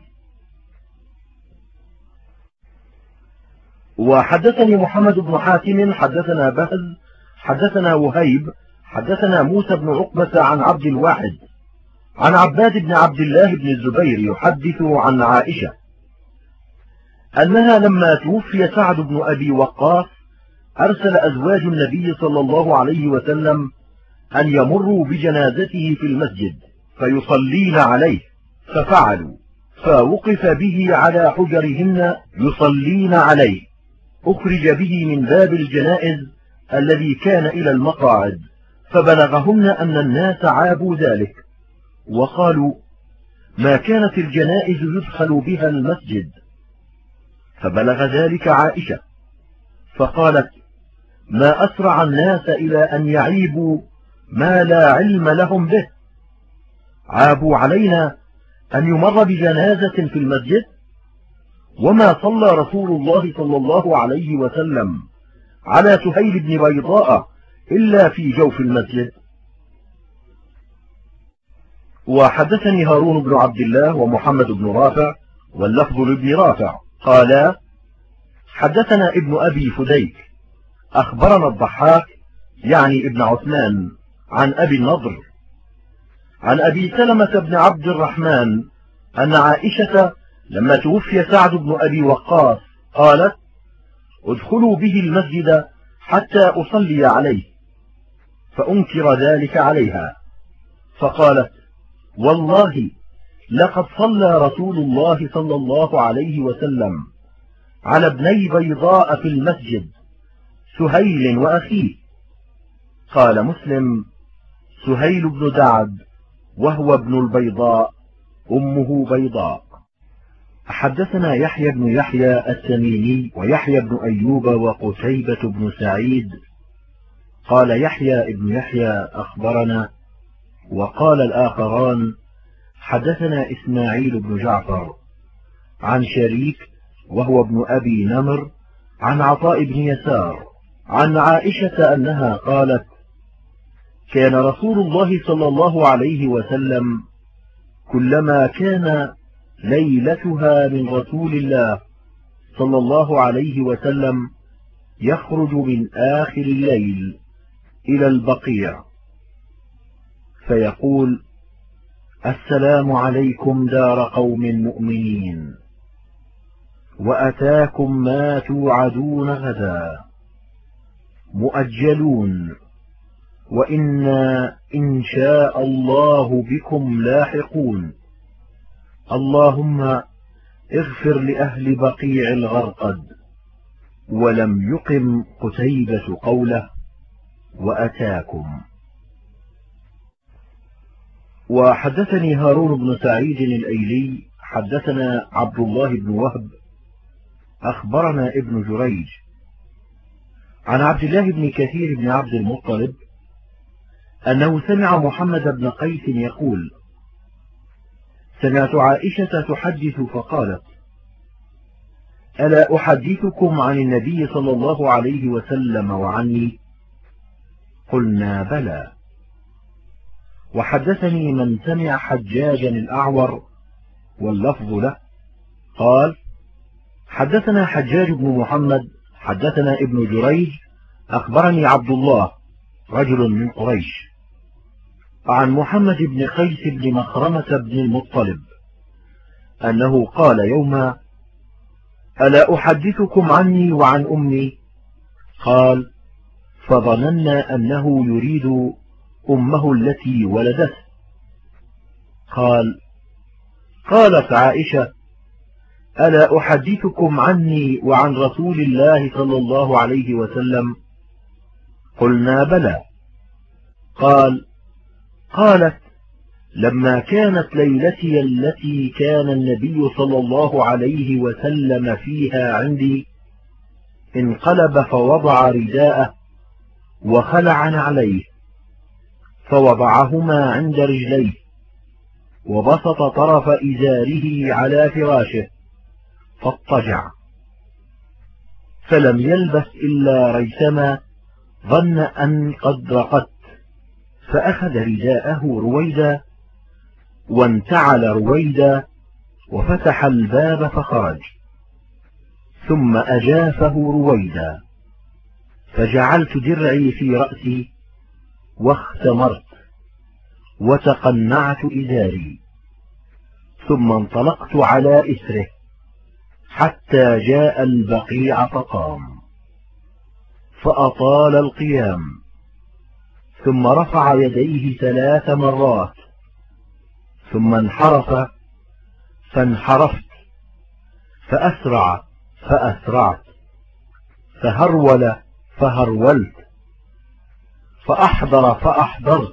وحدثني محمد بن حاتم حدثنا بهز حدثنا وهيب حدثنا موسى بن عقبة عن عبد الواحد عن عباد بن عبد الله بن الزبير يحدث عن عائشة أنها لما توفي سعد بن أبي وقاص أرسل أزواج النبي صلى الله عليه وسلم أن يمروا بجنازته في المسجد فيصلين عليه ففعلوا فوقف به على حجرهن يصلين عليه أخرج به من باب الجنائز الذي كان إلى المقاعد فبلغهن أن الناس عابوا ذلك وقالوا ما كانت الجنائز يدخل بها المسجد فبلغ ذلك عائشة فقالت ما أسرع الناس إلى أن يعيبوا ما لا علم لهم به عابوا علينا أن يمر بجنازة في المسجد وما صلى رسول الله صلى الله عليه وسلم على سهيل بن بيضاء إلا في جوف المسجد. وحدثني هارون بن عبد الله ومحمد بن رافع واللفظ لابن رافع قالا حدثنا ابن أبي فديك أخبرنا الضحاك يعني ابن عثمان عن أبي النضر عن أبي سلمة بن عبد الرحمن أن عائشة لما توفي سعد بن أبي وقاص قالت ادخلوا به المسجد حتى أصلي عليه فأنكر ذلك عليها فقالت والله لقد صلى رسول الله صلى الله عليه وسلم على ابني بيضاء في المسجد سهيل وأخيه. قال مسلم سهيل بن دعد وهو ابن البيضاء أمه بيضاء. حدثنا يحيى بن يحيى التميمي ويحيى بن أيوب وقتيبة بن سعيد. قال يحيى بن يحيى أخبرنا، وقال الآخران حدثنا إسماعيل بن جعفر عن شريك وهو ابن أبي نمر عن عطاء بن يسار عن عائشة أنها قالت: كان رسول الله صلى الله عليه وسلم كلما كان ليلتها من رسول الله صلى الله عليه وسلم يخرج من آخر الليل إلى البقيع فيقول: السلام عليكم دار قوم مؤمنين، وأتاكم ما توعدون غدا، مؤجلون، وإنا إن شاء الله بكم لاحقون، اللهم اغفر لأهل بقيع الغرقد. ولم يقم قتيبة قوله وأتاكم. وحدثني هارون بن سعيد الأيلي حدثنا عبد الله بن وهب أخبرنا ابن جريج عن عبد الله بن كثير بن عبد المطلب أنه سمع محمد بن قيس يقول: سمعت عائشة تحدث فقالت: ألا أحدثكم عن النبي صلى الله عليه وسلم وعني؟ قلنا: بلى. وحدثني من سمع حجاجا الأعور واللفظ له قال: حدثنا حجاج بن محمد حدثنا ابن جريج أخبرني عبد الله رجل من قريش عن محمد بن قيس بن مخرمة بن المطلب أنه قال يوما: ألا أحدثكم عني وعن أمي؟ قال: فظننا أنه يريد أمه التي ولدته. قالت عائشة: ألا أحدثكم عني وعن رسول الله صلى الله عليه وسلم؟ قلنا: بلى. قالت: لما كانت ليلتي التي كان النبي صلى الله عليه وسلم فيها عندي انقلب فوضع رداءه وخلع نعليه فوضعهما عند رجليه وبسط طرف إزاره على فراشه فاضطجع، فلم يلبث إلا ريثما ظن أن قد رقدت، فأخذ رداءه رويدا وانتعل رويدا وفتح الباب فخرج، ثم أجافه رويدا، فجعلت درعي في رأسي واختمرت وتقنعت إزاري، ثم انطلقت على إثره حتى جاء البقيع فقام فأطال القيام، ثم رفع يديه 3 مرات، ثم انحرف فانحرفت، فأسرع فأسرعت، فهرول فهرولت، فأحضر فأحضرت،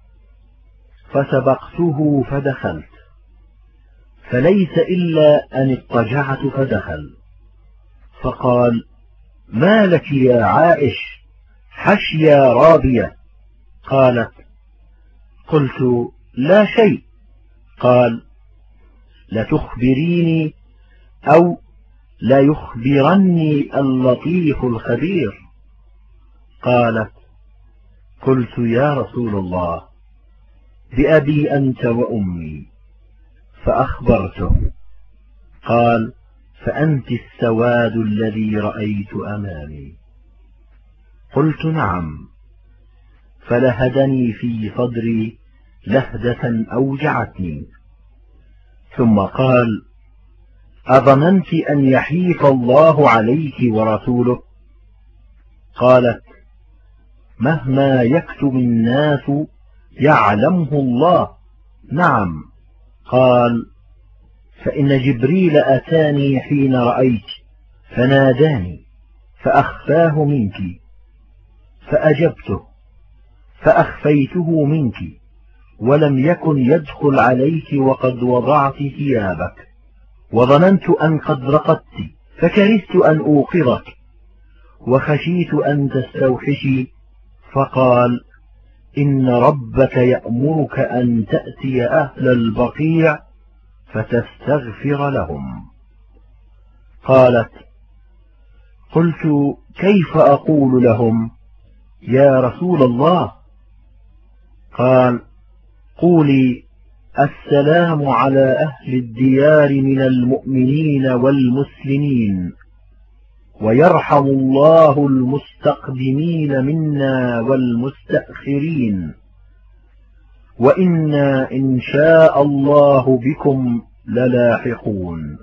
فسبقته فدخلت، فليس إلا أن اضطجعت فدخل، فقال: ما لك يا عائش حشيا رابية؟ قالت: قلت: لا شيء. قال: لتخبريني أو لا يخبرني اللطيف الخبير؟ قالت: قلت: يا رسول الله، بأبي أنت وأمي. فأخبرته. قال: فأنت السواد الذي رأيت أمامي. قلت: نعم. فلهدني في صدري لهدة أوجعتني، ثم قال: أظننت أن يحيف الله عليك ورسوله؟ قالت: مهما يكتم الناس يعلمه الله. نعم. قال: فإن جبريل أتاني حين رأيت فناداني فأخفاه منك، فأجبته فأخفيته منك، ولم يكن يدخل عليك وقد وضعت ثيابك. وظننت أن قد رقدت فكرهت أن أوقظك وخشيت أن تستوحشي، فقال: إن ربك يأمرك أن تأتي أهل البقيع فتستغفر لهم. قالت: قلت: كيف أقول لهم يا رسول الله؟ قال: قولي: السلام على أهل الديار من المؤمنين والمسلمين، ويرحم الله المستقدمين منا والمستأخرين، وإنا إن شاء الله بكم للاحقون.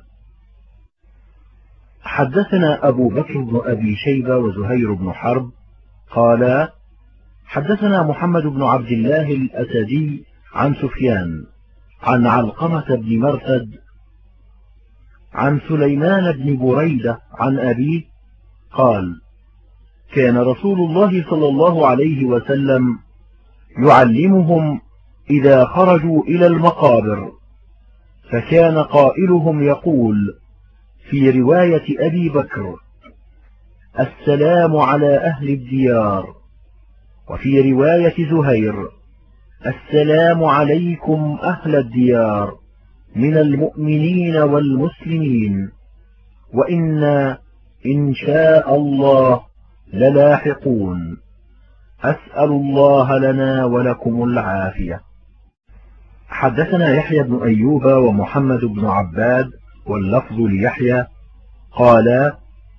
حدثنا أبو بكر بن أبي شيبة وزهير بن حرب قالا: حدثنا محمد بن عبد الله الأسدي عن سفيان عن علقمة بن مرثد عن سليمان بن بريدة عن أبيه قال: كان رسول الله صلى الله عليه وسلم يعلمهم إذا خرجوا إلى المقابر، فكان قائلهم يقول في رواية أبي بكر: السلام على أهل الديار، وفي رواية زهير: السلام عليكم أهل الديار من المؤمنين والمسلمين، وإنا إن شاء الله للاحقون. أسأل الله لنا ولكم العافية. حدثنا يحيى بن أيوب ومحمد بن عباد واللفظ ليحيى قالا: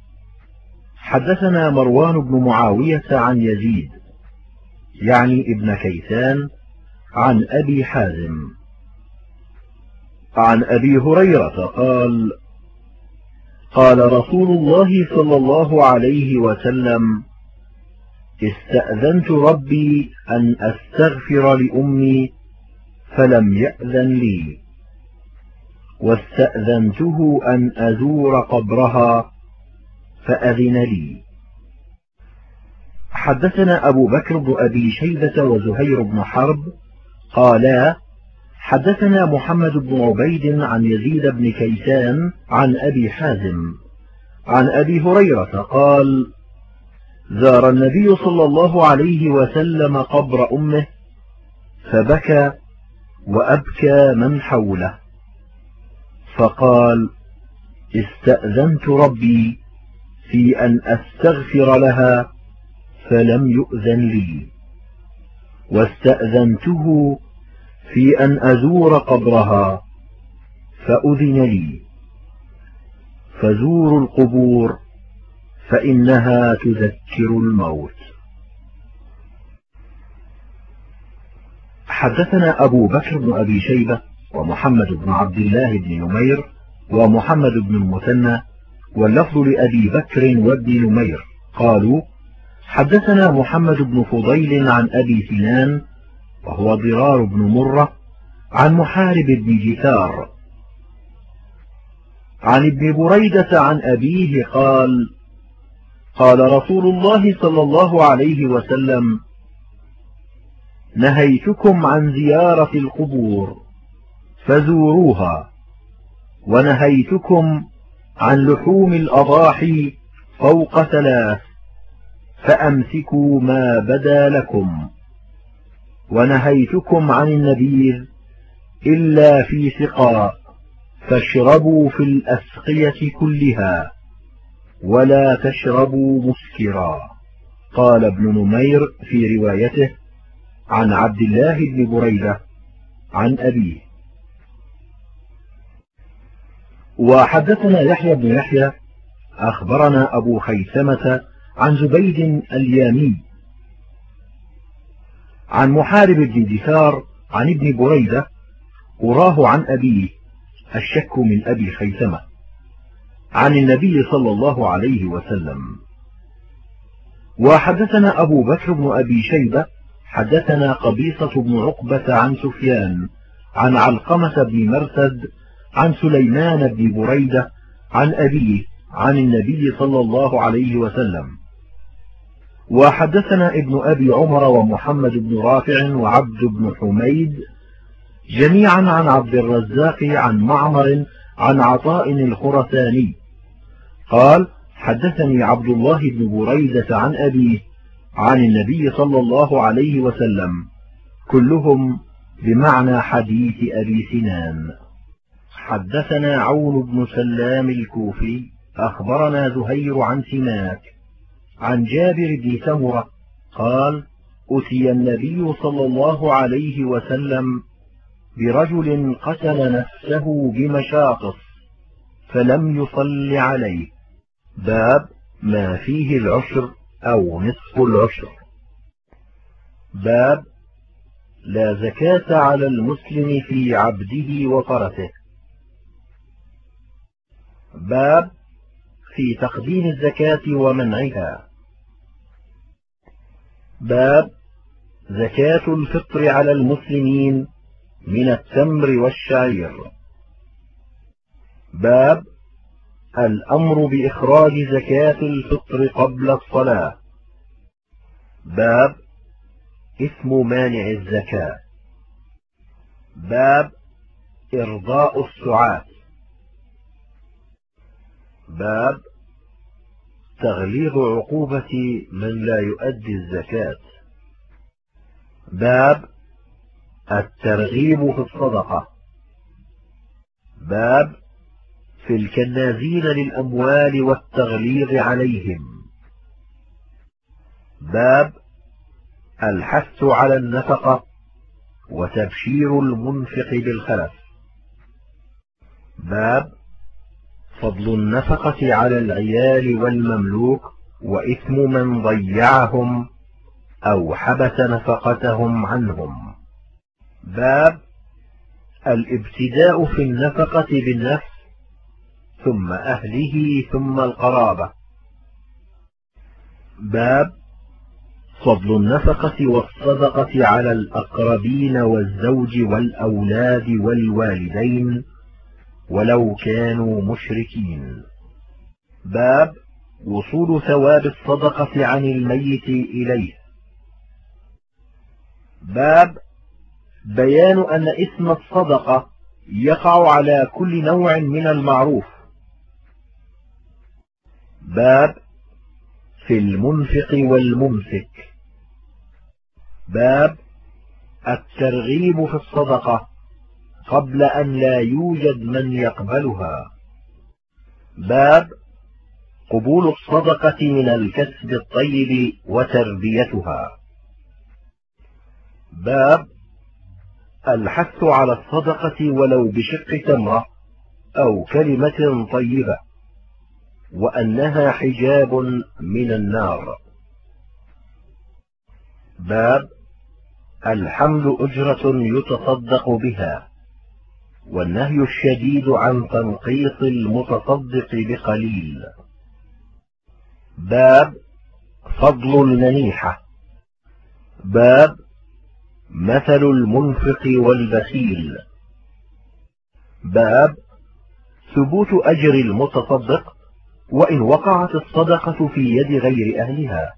حدثنا مروان بن معاوية عن يزيد يعني ابن كيسان عن أبي حازم عن أبي هريرة قال: قال رسول الله صلى الله عليه وسلم: استأذنت ربي أن أستغفر لأمي فلم يأذن لي، واستأذنته أن أزور قبرها فأذن لي. حدثنا أبو بكر بن أبي شيبة وزهير بن حرب قالا: حدثنا محمد بن عبيد عن يزيد بن كيسان عن أبي حازم عن أبي هريرة قال: زار النبي صلى الله عليه وسلم قبر أمه فبكى وأبكى من حوله، فقال: استأذنت ربي في أن أستغفر لها فلم يؤذن لي، واستأذنته في أن أزور قبرها فأذن لي، فزوروا القبور فإنها تذكر الموت. حدثنا أبو بكر بن أبي شيبة ومحمد بن عبد الله بن نمير ومحمد بن المثنى واللفظ لأبي بكر وابن نمير قالوا: حدثنا محمد بن فضيل عن أبي سنان وهو ضرار بن مرة عن محارب بن جثار عن ابن بريدة عن أبيه قال: قال رسول الله صلى الله عليه وسلم: نهيتكم عن زيارة القبور فزوروها، ونهيتكم عن لحوم الأضاحي فوق 3 فأمسكوا ما بدا لكم، ونهيتكم عن النبيذ إلا في سقاء فاشربوا في الأسقية كلها ولا تشربوا مسكرا. قال ابن نمير في روايته عن عبد الله بن بريدة عن أبيه. وحدثنا يحيى بن يحيى أخبرنا أبو خيثمة عن زبيد اليامي عن محارب بن جثار عن ابن بريدة أراه عن أبيه، الشك من أبي خيثمة، عن النبي صلى الله عليه وسلم. وحدثنا أبو بكر بن أبي شيبة حدثنا قبيصة بن عقبة عن سفيان عن علقمة بن مرثد عن سليمان بن بريدة عن أبيه عن النبي صلى الله عليه وسلم. وحدثنا ابن أبي عمر ومحمد بن رافع وعبد بن حميد جميعا عن عبد الرزاق عن معمر عن عطاء الخرساني قال حدثني عبد الله بن بريدة عن أبيه عن النبي صلى الله عليه وسلم، كلهم بمعنى حديث أبي سنان. حدثنا عون بن سلام الكوفي أخبرنا زهير عن سماك عن جابر بن سمرة قال أتي النبي صلى الله عليه وسلم برجل قتل نفسه بمشاقص فلم يصل عليه. باب ما فيه العشر أو نصف العشر. باب لا زكاة على المسلم في عبده وفرسه. باب في تقديم الزكاة ومنعها. باب زكاة الفطر على المسلمين من التمر والشعير. باب الأمر بإخراج زكاة الفطر قبل الصلاة. باب اسم مانع الزكاة. باب إرضاء السعاة. باب تغليظ عقوبة من لا يؤدي الزكاة. باب الترغيب في الصدقة. باب في الكنازين للأموال والتغليظ عليهم. باب الحث على النفقة وتبشير المنفق بالخلف. باب فضل النفقة على العيال والمملوك وإثم من ضيعهم أو حبس نفقتهم عنهم. باب الابتداء في النفقة بالنفس ثم أهله ثم القرابة. باب فضل النفقة والصدقة على الأقربين والزوج والأولاد والوالدين ولو كانوا مشركين. باب وصول ثواب الصدقة عن الميت إليه. باب بيان أن اسم الصدقة يقع على كل نوع من المعروف. باب في المنفق والممسك. باب الترغيب في الصدقة قبل أن لا يوجد من يقبلها. باب قبول الصدقة من الكسب الطيب وتربيتها. باب الحث على الصدقة ولو بشق تمرة أو كلمة طيبة وأنها حجاب من النار. باب الحمل أجرة يتصدق بها والنهي الشديد عن تنقيص المتصدق بقليل. باب فضل المنيحة. باب مثل المنفق والبخيل. باب ثبوت أجر المتصدق وإن وقعت الصدقة في يد غير أهلها.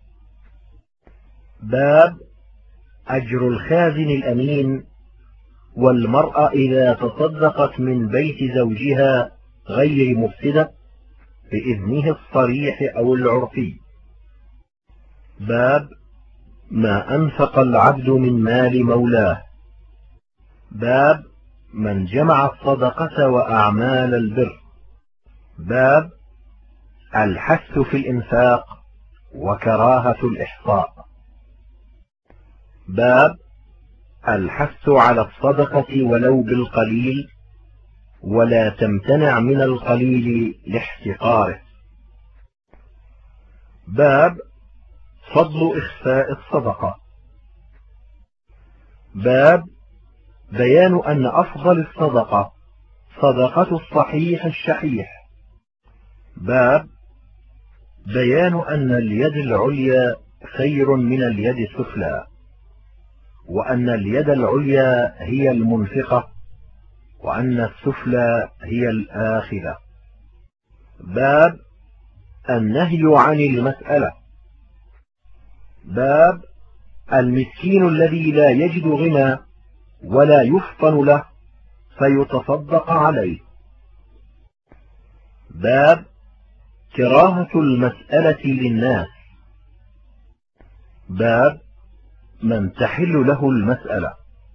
باب أجر الخازن الأمين والمرأة إذا تصدقت من بيت زوجها غير مفسدة بإذنه الصريح أو العرفي. باب ما أنفق العبد من مال مولاه. باب من جمع الصدقة وأعمال البر. باب الحث في الإنفاق وكراهة الإحصاء. باب الحث على الصدقة ولو بالقليل ولا تمتنع من القليل لاحتقاره. باب فضل إخفاء الصدقة. باب بيان أن أفضل الصدقة صدقة الصحيح الشحيح. باب بيان أن اليد العليا خير من اليد السفلى وأن اليد العليا هي المنفقة وأن السفلى هي الآخذة. باب النهي عن المسألة. باب المسكين الذي لا يجد غنى ولا يفطن له فيتصدق عليه. باب كراهة المسألة للناس. باب من تحل له المسألة.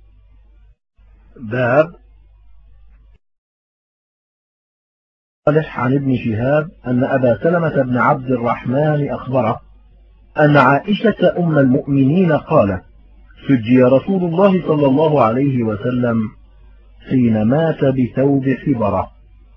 باب صالح عن ابن شهاب أن أبا سلمة بن عبد الرحمن أخبره أن عائشة أم المؤمنين قالت: سجي رسول الله صلى الله عليه وسلم حين مات بثوب حبرة.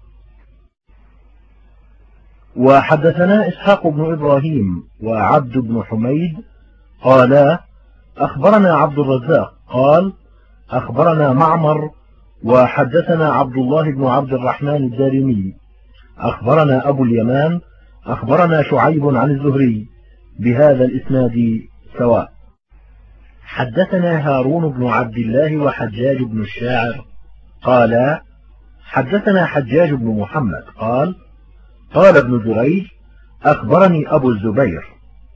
وحدثنا إسحاق بن إبراهيم وعبد بن حميد قالا: أخبرنا عبد الرزاق قال: أخبرنا معمر وحدثنا عبد الله بن عبد الرحمن الدارمي أخبرنا أبو اليمان أخبرنا شعيب عن الزهري بهذا الإسناد سواء. حدثنا هارون بن عبد الله وحجاج بن الشاعر قالا: حدثنا حجاج بن محمد قال: قال ابن جريج: أخبرني أبو الزبير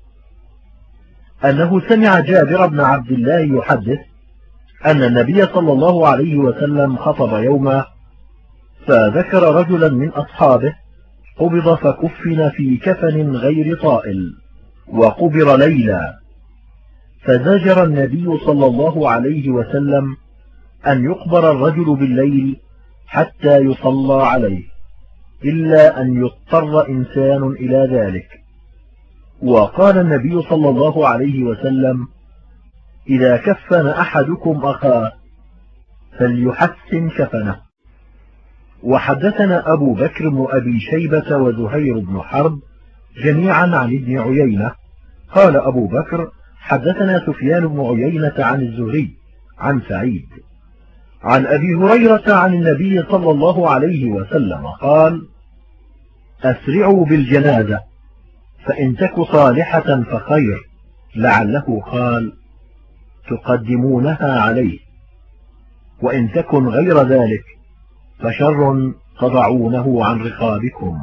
أنه سمع جابر بن عبد الله يحدث أن النبي صلى الله عليه وسلم خطب يوما، فذكر رجلا من أصحابه قبض فكفن في كفن غير طائل وقبر ليلا، فزجر النبي صلى الله عليه وسلم أن يقبر الرجل بالليل حتى يصلى عليه، إلا أن يضطر إنسان إلى ذلك. وقال النبي صلى الله عليه وسلم: إذا كفن أحدكم أخاه فليحسن كفنه. وحدثنا أبو بكر بن أبي شيبة وزهير بن حرب جميعا عن ابن عيينة قال أبو بكر: حدثنا سفيان بن عيينة عن الزهري عن سعيد عن أبي هريرة عن النبي صلى الله عليه وسلم قال: أسرعوا بالجنازة، فإن تك صالحة فخير، لعله قال: تقدمونها عليه، وإن تكن غير ذلك فشر تضعونه عن رقابكم.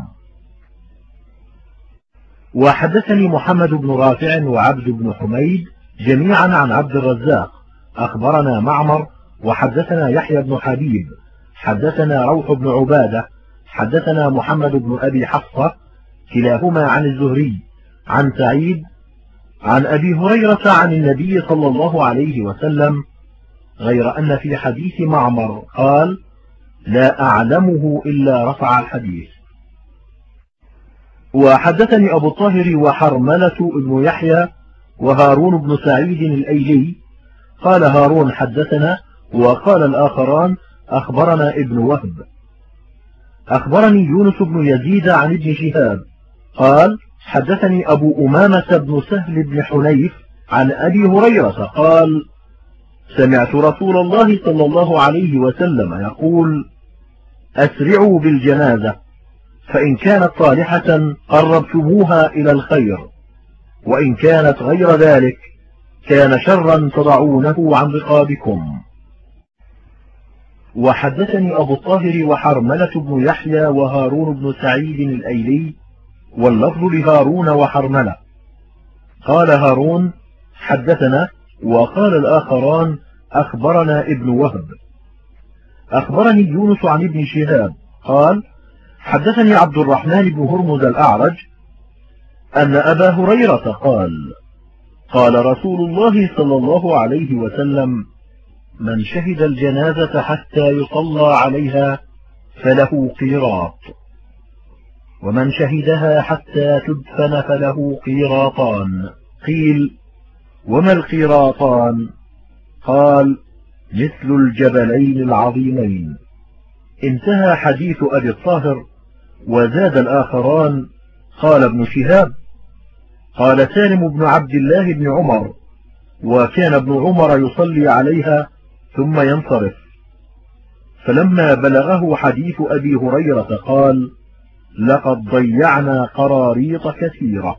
وحدثني محمد بن رافع وعبد بن حميد جميعا عن عبد الرزاق أخبرنا معمر وحدثنا يحيى بن حبيب حدثنا روح بن عبادة حدثنا محمد بن أبي حفصة كلاهما عن الزهري عن سعيد عن أبي هريرة عن النبي صلى الله عليه وسلم، غير أن في حديث معمر قال: لا أعلمه إلا رفع الحديث. وحدثني أبو الطاهر وحرملة بن يحيى وهارون بن سعيد الأيلي قال هارون حدثنا، وقال الآخران أخبرنا ابن وهب. أخبرني يونس بن يزيد عن ابن شهاب قال: حدثني أبو أمامة بن سهل بن حنيف عن أبي هريرة قال: سمعت رسول الله صلى الله عليه وسلم يقول: أسرعوا بالجنازة، فإن كانت صالحة قربتموها إلى الخير، وإن كانت غير ذلك كان شرا تضعونه عن رقابكم. وحدثني أبو الطاهر وحرملة بن يحيى وهارون بن سعيد الأيلي، واللفظ لهارون وحرملة. قال هارون حدثنا، وقال الآخران أخبرنا ابن وهب. أخبرني يونس عن ابن شهاب قال: حدثني عبد الرحمن بن هرمز الأعرج أن أبا هريرة قال: قال رسول الله صلى الله عليه وسلم: من شهد الجنازة حتى يصلى عليها فله قيراط، ومن شهدها حتى تدفن فله قيراطان. قيل: وما القيراطان؟ قال: مثل الجبلين العظيمين. انتهى حديث أبي الطاهر. وزاد الآخران: قال ابن شهاب: قال سالم بن عبد الله بن عمر: وكان ابن عمر يصلي عليها ثم ينصرف. فلما بلغه حديث أبي هريرة قال: لقد ضيعنا قراريط كثيرة.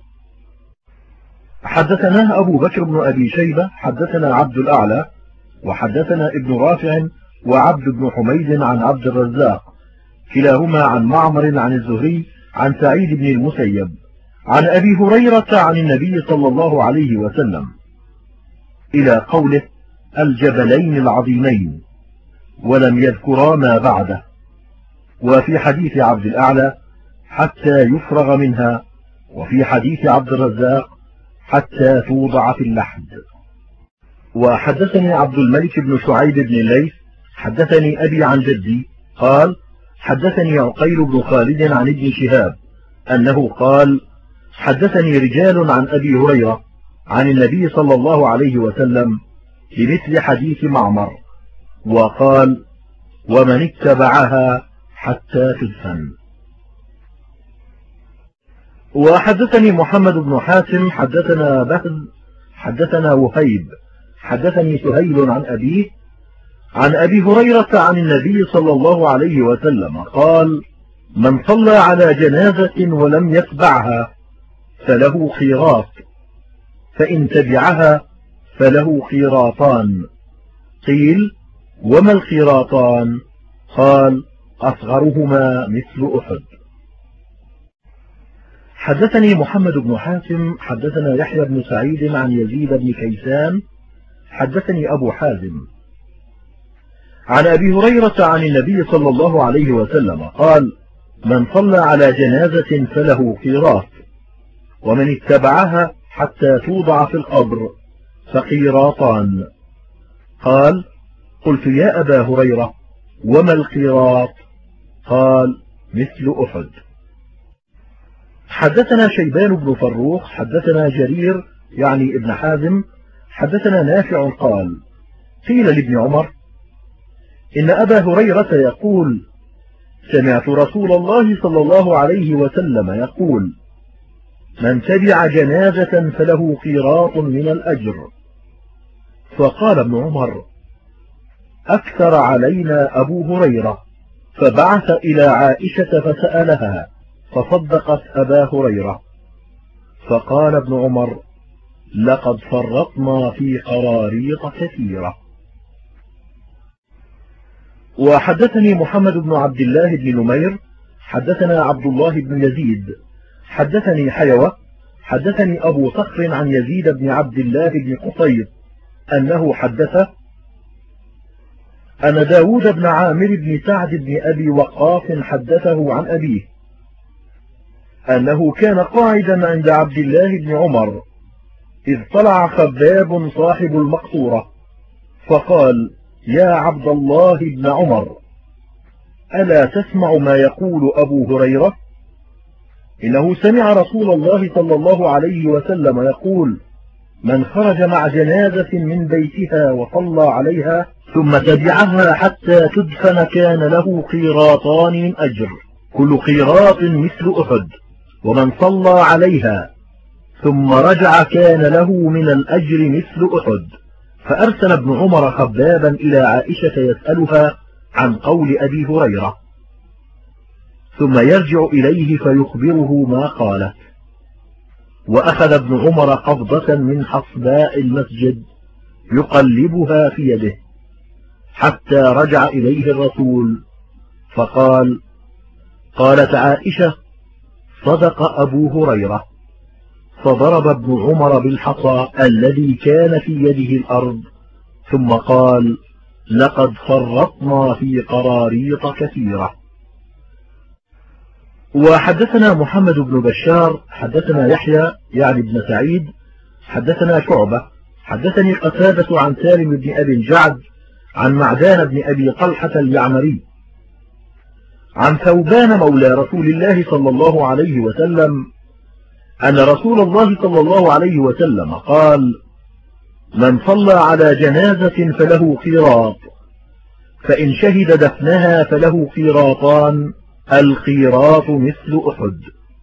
حدثناه أبو بكر بن أبي شيبة حدثنا عبد الأعلى وحدثنا ابن رافع وعبد بن حميد عن عبد الرزاق كلاهما عن معمر عن الزهري عن سعيد بن المسيب عن أبي هريرة عن النبي صلى الله عليه وسلم إلى قوله: الجبلين العظيمين، ولم يذكرا ما بعده. وفي حديث عبد الأعلى: حتى يفرغ منها، وفي حديث عبد الرزاق حتى توضع في اللحد. وحدثني عبد الملك بن شعيب بن الليث حدثني أبي عن جدي قال حدثني عقيل بن خالد عن ابن شهاب أنه قال حدثني رجال عن أبي هريرة عن النبي صلى الله عليه وسلم بمثل حديث معمر، وقال ومن اتبعها حتى تدفن. وحدثني محمد بن حاتم حدثنا بهز حدثنا وهيب حدثني سهيل عن أبيه عن أبي هريرة عن النبي صلى الله عليه وسلم قال من صلى على جنازة ولم يتبعها فله خيراط، فإن تبعها فله خيراطان. قيل وما الخيراطان؟ قال أصغرهما مثل أحد. حدثني محمد بن حاتم حدثنا يحيى بن سعيد عن يزيد بن كيسان حدثني أبو حازم عن أبي هريرة عن النبي صلى الله عليه وسلم قال من صلى على جنازة فله قيراط، ومن اتبعها حتى توضع في القبر فقيراطان. قال قلت يا أبا هريرة وما القيراط؟ قال مثل أحد. حدثنا شيبان بن فروخ حدثنا جرير يعني ابن حازم حدثنا نافع قال قيل لابن عمر إن أبا هريرة يقول سمعت رسول الله صلى الله عليه وسلم يقول من تبع جنازة فله قيراط من الأجر. فقال ابن عمر أكثر علينا أبو هريرة، فبعث إلى عائشة فسألها فصدقت أبا هريرة. فقال ابن عمر لقد فرطنا في قراريط كثيرة. وحدثني محمد بن عبد الله بن نمير حدثنا عبد الله بن يزيد حدثني حيوة حدثني أبو صخر عن يزيد بن عبد الله بن قصير أنه حدثه أن داود بن عامر بن سعد بن أبي وقاص حدثه عن أبيه أنه كان قاعدا عند عبد الله بن عمر إذ طلع خباب صاحب المقصورة فقال يا عبد الله بن عمر ألا تسمع ما يقول أبو هريرة؟ إنه سمع رسول الله صلى الله عليه وسلم يقول من خرج مع جنازة من بيتها وصلى عليها ثم تبعها حتى تدفن كان له قيراطان من أجر، كل قيراط مثل أحد، ومن صلى عليها ثم رجع كان له من الأجر مثل أحد. فأرسل ابن عمر خبابا إلى عائشة يسألها عن قول أبي هريرة، ثم يرجع إليه فيخبره ما قالت. وأخذ ابن عمر قبضة من حصباء المسجد يقلبها في يده حتى رجع إليه الرسول فقال قالت عائشة صدق أبو هريرة. فضرب ابن عمر بالحصى الذي كان في يده الأرض ثم قال لقد فرطنا في قراريط كثيرة. وحدثنا محمد بن بشار حدثنا يحيى يعني ابن سعيد حدثنا شعبة حدثني قتادة عن سالم بن أبي الجعد عن معدان بن أبي طلحة اليعمري عن ثوبان مولى رسول الله صلى الله عليه وسلم أن رسول الله صلى الله عليه وسلم قال من صلى على جنازة فله قيراط، فإن شهد دفنها فله قيراطان، القيراط مثل أحد.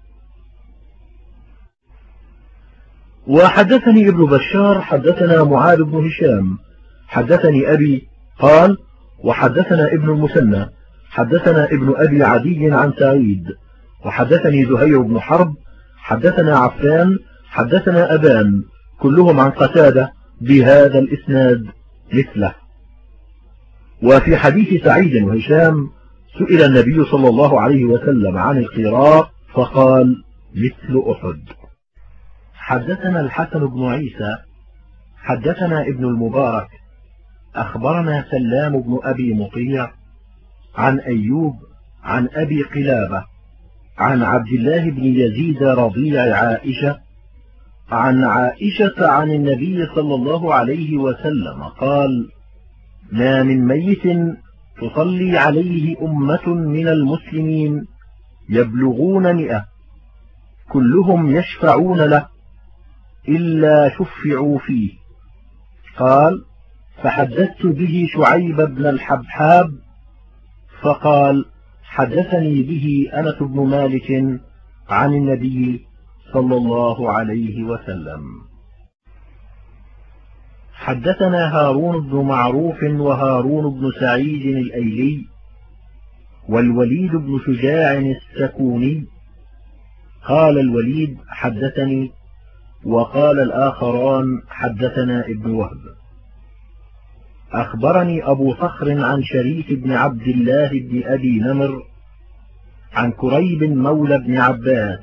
وحدثني ابن بشار حدثنا معاذ بن هشام حدثني أبي قال وحدثنا ابن المثنى حدثنا ابن أبي عدي عن سعيد وحدثني زهير بن حرب حدثنا عفان حدثنا أبان كلهم عن قتادة بهذا الإسناد مثله. وفي حديث سعيد وهشام سئل النبي صلى الله عليه وسلم عن القيراط فقال مثل أحد. حدثنا الحسن بن عيسى حدثنا ابن المبارك أخبرنا سلام بن أبي مطيع عن أيوب عن أبي قلابة عن عبد الله بن يزيد رضيع عائشة عن عائشة عن النبي صلى الله عليه وسلم قال: ما من ميت تصلي عليه أمة من المسلمين يبلغون 100 كلهم يشفعون له إلا شفعوا فيه. قال: فحدثت به شعيب بن الحبحاب فقال: حدثني به أنس بن مالك عن النبي صلى الله عليه وسلم. حدثنا هارون بن معروف وهارون بن سعيد الأيلي والوليد بن شجاع السكوني. قال الوليد: حدثني، وقال الآخران: حدثنا ابن وهب. أخبرني أبو صخر عن شريك بن عبد الله بن أبي نمر عن كريب مولى بن عباس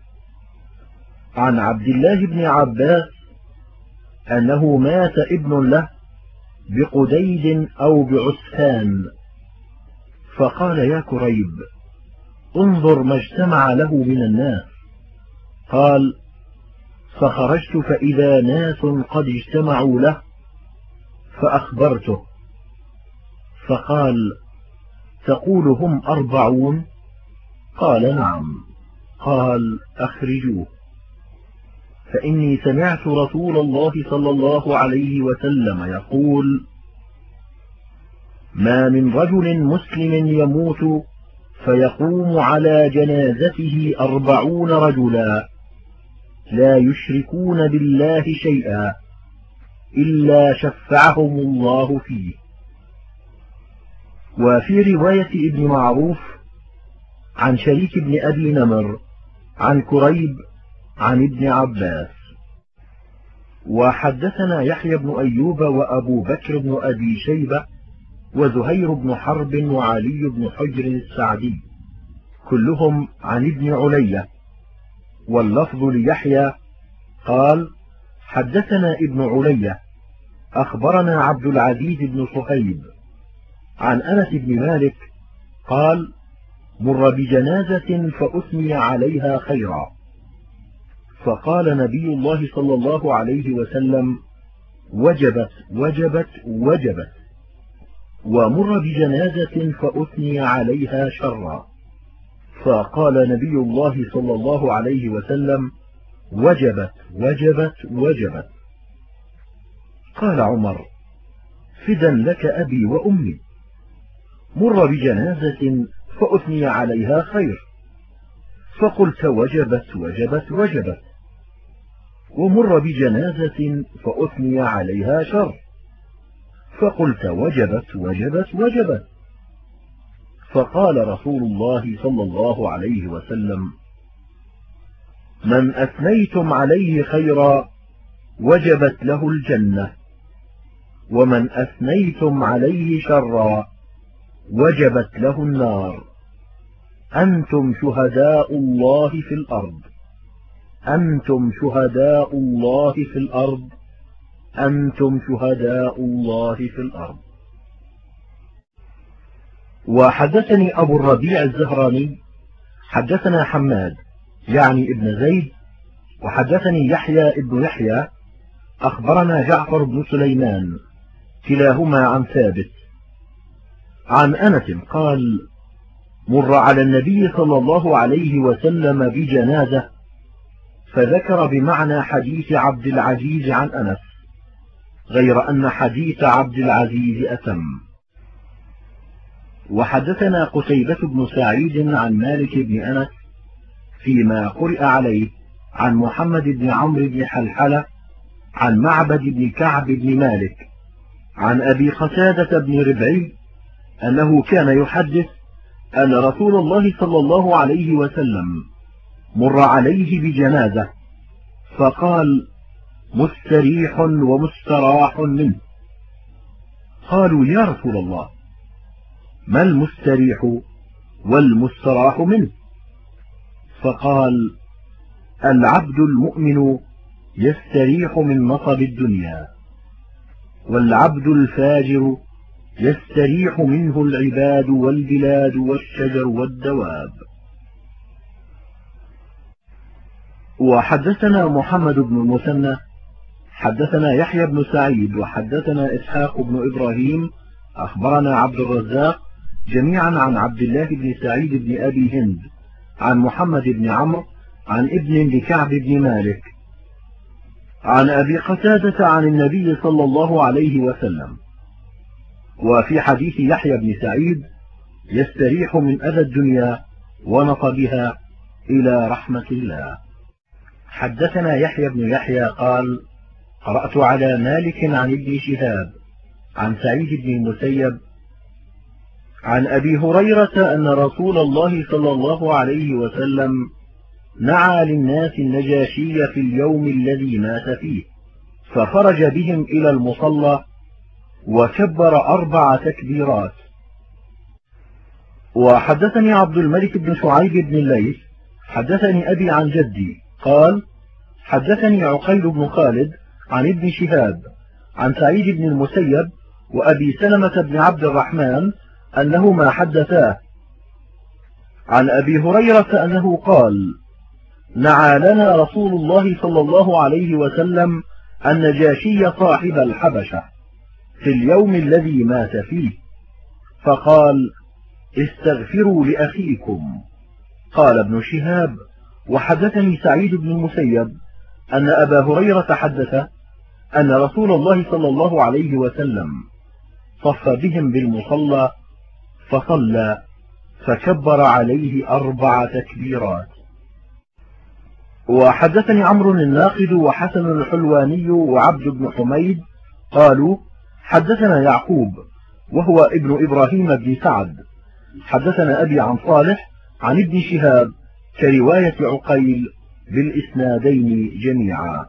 عن عبد الله بن عباس أنه مات ابن له بقديد أو بعسفان، فقال: يا كريب، انظر ما اجتمع له من الناس. قال: فخرجت فإذا ناس قد اجتمعوا له فأخبرته، فقال: تقول هم 40؟ قال: نعم. قال: أخرجوه، فإني سمعت رسول الله صلى الله عليه وسلم يقول: ما من رجل مسلم يموت فيقوم على جنازته 40 رجلا لا يشركون بالله شيئا إلا شفعهم الله فيه. وفي رواية ابن معروف عن شريك بن أبي نمر عن كريب عن ابن عباس. وحدثنا يحيى بن أيوب وأبو بكر بن أبي شيبة وزهير بن حرب وعلي بن حجر السعدي كلهم عن ابن علية، واللفظ ليحيى قال: حدثنا ابن علية أخبرنا عبد العزيز بن صهيب عن أنس بن مالك قال: مر بجنازة فأثني عليها خيرا، فقال نبي الله صلى الله عليه وسلم: وجبت وجبت وجبت. ومر بجنازة فأثني عليها شرا، فقال نبي الله صلى الله عليه وسلم: وجبت وجبت وجبت. قال عمر: فدا لك أبي وأمي، مر بجنازة فأثني عليها خير، فقلت وجبت وجبت وجبت، ومر بجنازة فأثني عليها شر، فقلت وجبت وجبت وجبت. فقال رسول الله صلى الله عليه وسلم: من أثنيتم عليه خيرا وجبت له الجنة، ومن أثنيتم عليه شرا وجبت له النار. أنتم شهداء الله في الأرض، أنتم شهداء الله في الأرض، أنتم شهداء الله في الأرض. وحدثني أبو الربيع الزهراني حدثنا حماد يعني ابن زيد، وحدثني يحيى ابن يحيى أخبرنا جعفر بن سليمان كلاهما عن ثابت عن أنس قال: مر على النبي صلى الله عليه وسلم بجنازة، فذكر بمعنى حديث عبد العزيز عن أنس، غير أن حديث عبد العزيز أتم. وحدثنا قتيبة بن سعيد عن مالك بن أنس فيما قرئ عليه عن محمد بن عمرو بن حلحلة عن معبد بن كعب بن مالك عن أبي قتادة بن ربعي أنه كان يحدث أن رسول الله صلى الله عليه وسلم مر عليه بجنازة فقال: مستريح ومستراح منه. قالوا: يا رسول الله، ما المستريح والمستراح منه؟ فقال: العبد المؤمن يستريح من نصب الدنيا، والعبد الفاجر يستريح منه العباد والبلاد والشجر والدواب. وحدثنا محمد بن المثنى حدثنا يحيى بن سعيد وحدثنا إسحاق بن إبراهيم أخبرنا عبد الرزاق جميعا عن عبد الله بن سعيد بن أبي هند عن محمد بن عمرو عن ابن لكعب بن مالك عن أبي قتادة عن النبي صلى الله عليه وسلم. وفي حديث يحيى بن سعيد يستريح من أذى الدنيا ونصبها إلى رحمة الله. حدثنا يحيى بن يحيى قال: قرأت على مالك عن ابن شهاب عن سعيد بن المسيب عن أبي هريرة أن رسول الله صلى الله عليه وسلم نعى للناس النجاشي في اليوم الذي مات فيه، فخرج بهم إلى المصلى وكبر 4 تكبيرات. وحدثني عبد الملك بن شعيب بن الليث حدثني أبي عن جدي قال: حدثني عقيل بن خالد عن ابن شهاب عن سعيد بن المسيب وأبي سلمة بن عبد الرحمن أنهما حدثاه عن أبي هريرة أنه قال: نعى لنا رسول الله صلى الله عليه وسلم النجاشي صاحب الحبشة في اليوم الذي مات فيه، فقال: استغفروا لأخيكم. قال ابن شهاب: وحدثني سعيد بن المسيب أن أبا هريرة حدث أن رسول الله صلى الله عليه وسلم صف بهم بالمصلى فصلى فكبر عليه 4 تكبيرات. وحدثني عمرو الناقد وحسن الحلواني وعبد بن حميد قالوا: حدثنا يعقوب وهو ابن إبراهيم بن سعد حدثنا أبي عن صالح عن ابن شهاب كرواية عقيل بالإسنادين جميعا.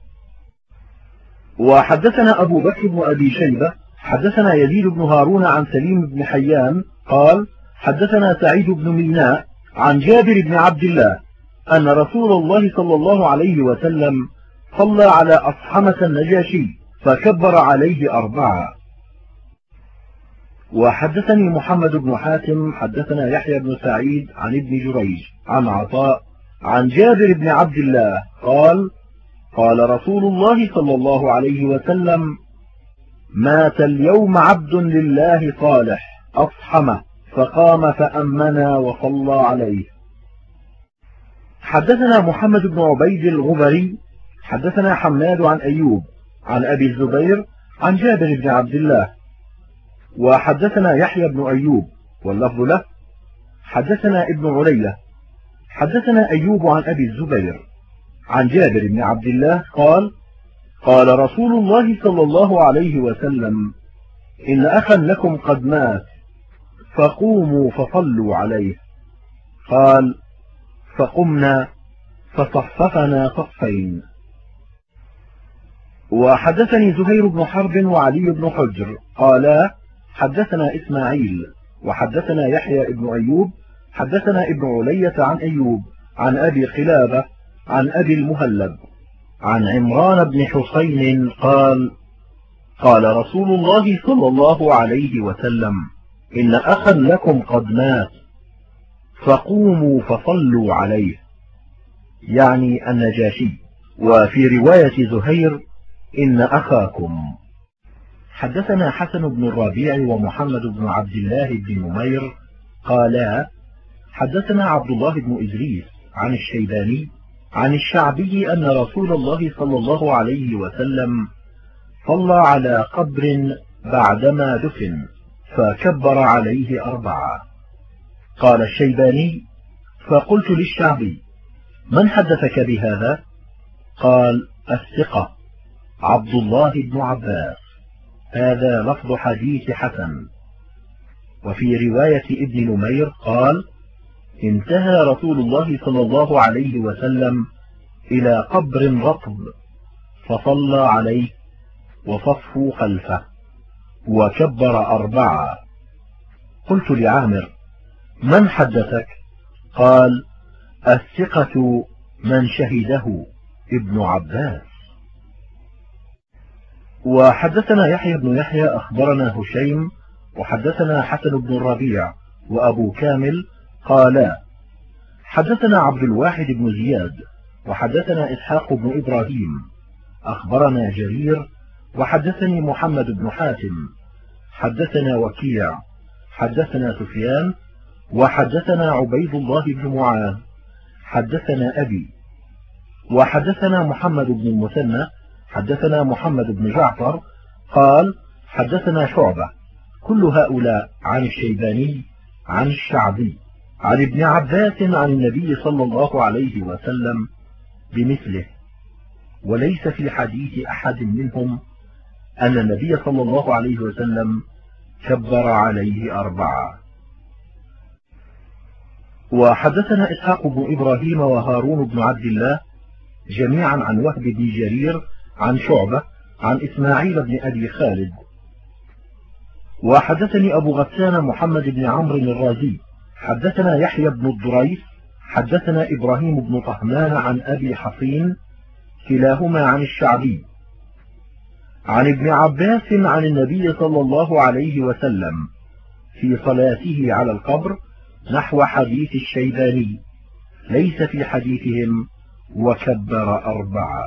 وحدثنا أبو بكر بن أبي شيبة حدثنا يزيد بن هارون عن سليم بن حيان قال: حدثنا سعيد بن ميناء عن جابر بن عبد الله أن رسول الله صلى الله عليه وسلم صلى على أصحمة النجاشي فكبر عليه 4. وحدثني محمد بن حاتم حدثنا يحيى بن سعيد عن ابن جريج عن عطاء عن جابر بن عبد الله قال: قال رسول الله صلى الله عليه وسلم: مات اليوم عبد لله صالح أصحمه فقام فأمنا وصلى عليه. حدثنا محمد بن عبيد الغبري حدثنا حماد عن أيوب عن أبي الزبير عن جابر بن عبد الله. وحدثنا يحيى بن أيوب واللفظ له حدثنا ابن علية حدثنا أيوب عن أبي الزبير عن جابر بن عبد الله قال: قال رسول الله صلى الله عليه وسلم: إن أخا لكم قد مات فقوموا فصلوا عليه. قال: فقمنا فصففنا صفين. وحدثني زهير بن حرب وعلي بن حجر قالا: حدثنا إسماعيل وحدثنا يحيى بن أيوب حدثنا ابن علية عن أيوب عن أبي قلابة عن أبي المهلب عن عمران بن حسين قال: قال رسول الله صلى الله عليه وسلم: إن أخا لكم قد مات فقوموا فصلوا عليه، يعني النجاشي. وفي رواية زهير: إن أخاكم. حدثنا حسن بن الربيع ومحمد بن عبد الله بن نمير قالا: حدثنا عبد الله بن إدريس عن الشيباني عن الشعبي أن رسول الله صلى الله عليه وسلم صلى على قبر بعدما دفن فكبر عليه 4. قال الشيباني: فقلت للشعبي: من حدثك بهذا؟ قال: الثقة عبد الله بن عباس. هذا لفظ حديث حسن. وفي رواية ابن نمير قال: انتهى رسول الله صلى الله عليه وسلم إلى قبر رطب فصلى عليه وصفوا خلفه وكبر 4. قلت لعامر: من حدثك؟ قال: الثقة من شهده ابن عباس. وحدثنا يحيى بن يحيى أخبرنا هشيم وحدثنا حسن بن الربيع وأبو كامل قالا: حدثنا عبد الواحد بن زياد وحدثنا إسحاق بن إبراهيم أخبرنا جرير وحدثني محمد بن حاتم حدثنا وكيع حدثنا سفيان وحدثنا عبيد الله بن معاذ حدثنا أبي وحدثنا محمد بن المثنى حدثنا محمد بن جعفر قال حدثنا شعبة كل هؤلاء عن الشيباني عن الشعبي عن ابن عباس عن النبي صلى الله عليه وسلم بمثله، وليس في حديث أحد منهم أن النبي صلى الله عليه وسلم كبر عليه 4. وحدثنا إسحاق بن إبراهيم وهارون بن عبد الله جميعا عن وهب بن جرير عن شعبة عن إسماعيل بن أبي خالد. وحدثني أبو غسان محمد بن عمرو الرازي حدثنا يحيى بن الضريس حدثنا إبراهيم بن طهمان عن أبي حصين كلاهما عن الشعبي عن ابن عباس عن النبي صلى الله عليه وسلم في صلاته على القبر نحو حديث الشيباني، ليس في حديثهم وكبر 4.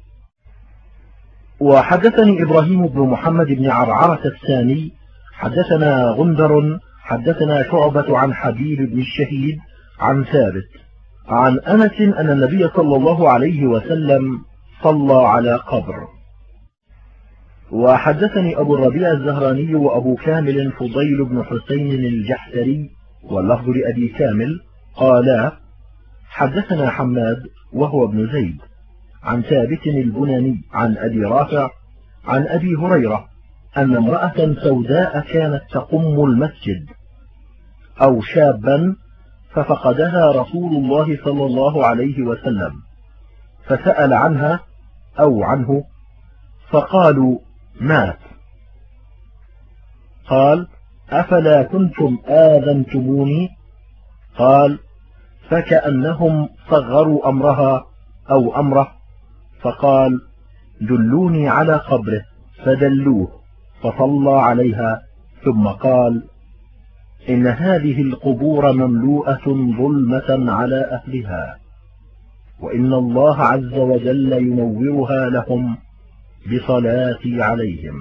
وحدثني إبراهيم بن محمد بن عرعرة الثاني حدثنا غندر حدثنا شعبة عن حبيب بن الشهيد عن ثابت عن أنس أن النبي صلى الله عليه وسلم صلى على قبر. وحدثني أبو الربيع الزهراني وأبو كامل فضيل بن حسين الجحدري واللفظ لأبي كامل قالا حدثنا حماد وهو ابن زيد عن ثابت البناني عن أبي رافع عن أبي هريرة أن امرأة سوداء كانت تقم المسجد أو شابا ففقدها رسول الله صلى الله عليه وسلم فسأل عنها أو عنه فقالوا مات. قال أفلا كنتم آذنتموني؟ قال فكأنهم صغروا أمرها أو أمره، فقال دلوني على قبره فدلوه فصلى عليها ثم قال إن هذه القبور مملوءة ظلمة على أهلها وإن الله عز وجل ينورها لهم بصلاتي عليهم.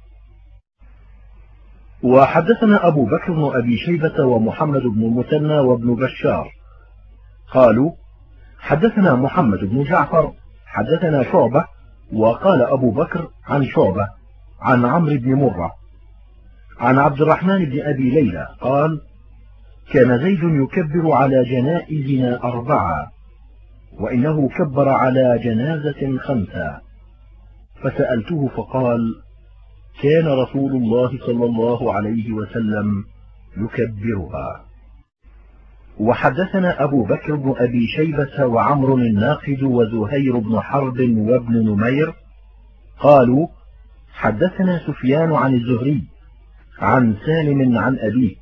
وحدثنا أبو بكر بن أبي شيبة ومحمد بن المثنى وابن بشار قالوا حدثنا محمد بن جعفر حدثنا شعبة وقال أبو بكر عن شعبة عن عمرو بن مرة عن عبد الرحمن بن أبي ليلى قال كان زيد يكبر على جنائزنا 4 وإنه كبر على جنازة 5 فسألته فقال كان رسول الله صلى الله عليه وسلم يكبرها. وحدثنا أبو بكر بن أبي شيبة وعمر الناقد وزهير بن حرب وابن نمير قالوا حدثنا سفيان عن الزهري عن سالم عن أبيه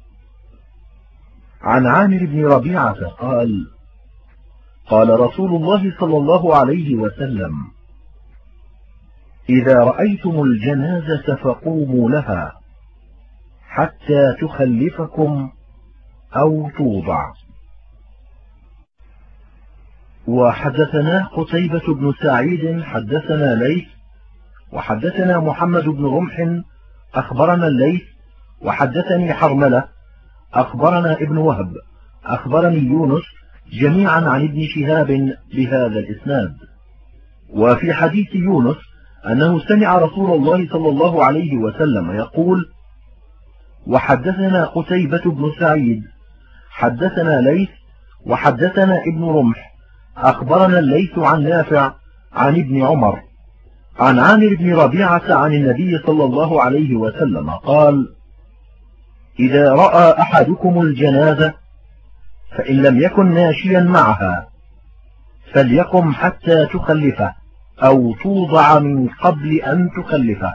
عن عامر بن ربيعة قال قال رسول الله صلى الله عليه وسلم إذا رأيتم الجنازة فقوموا لها حتى تخلفكم أو توضع. وحدثنا قتيبة بن سعيد حدثنا ليث وحدثنا محمد بن رمح أخبرنا الليث وحدثني حرملة أخبرنا ابن وهب أخبرني يونس جميعا عن ابن شهاب بهذا الإسناد. وفي حديث يونس أنه سمع رسول الله صلى الله عليه وسلم يقول وحدثنا قتيبة بن سعيد حدثنا ليث وحدثنا ابن رمح أخبرنا الليث عن نافع عن ابن عمر عن عامر بن ربيعة عن النبي صلى الله عليه وسلم قال إذا رأى أحدكم الجنازة فإن لم يكن ماشيا معها فليقم حتى تخلفه أو توضع من قبل أن تخلفه.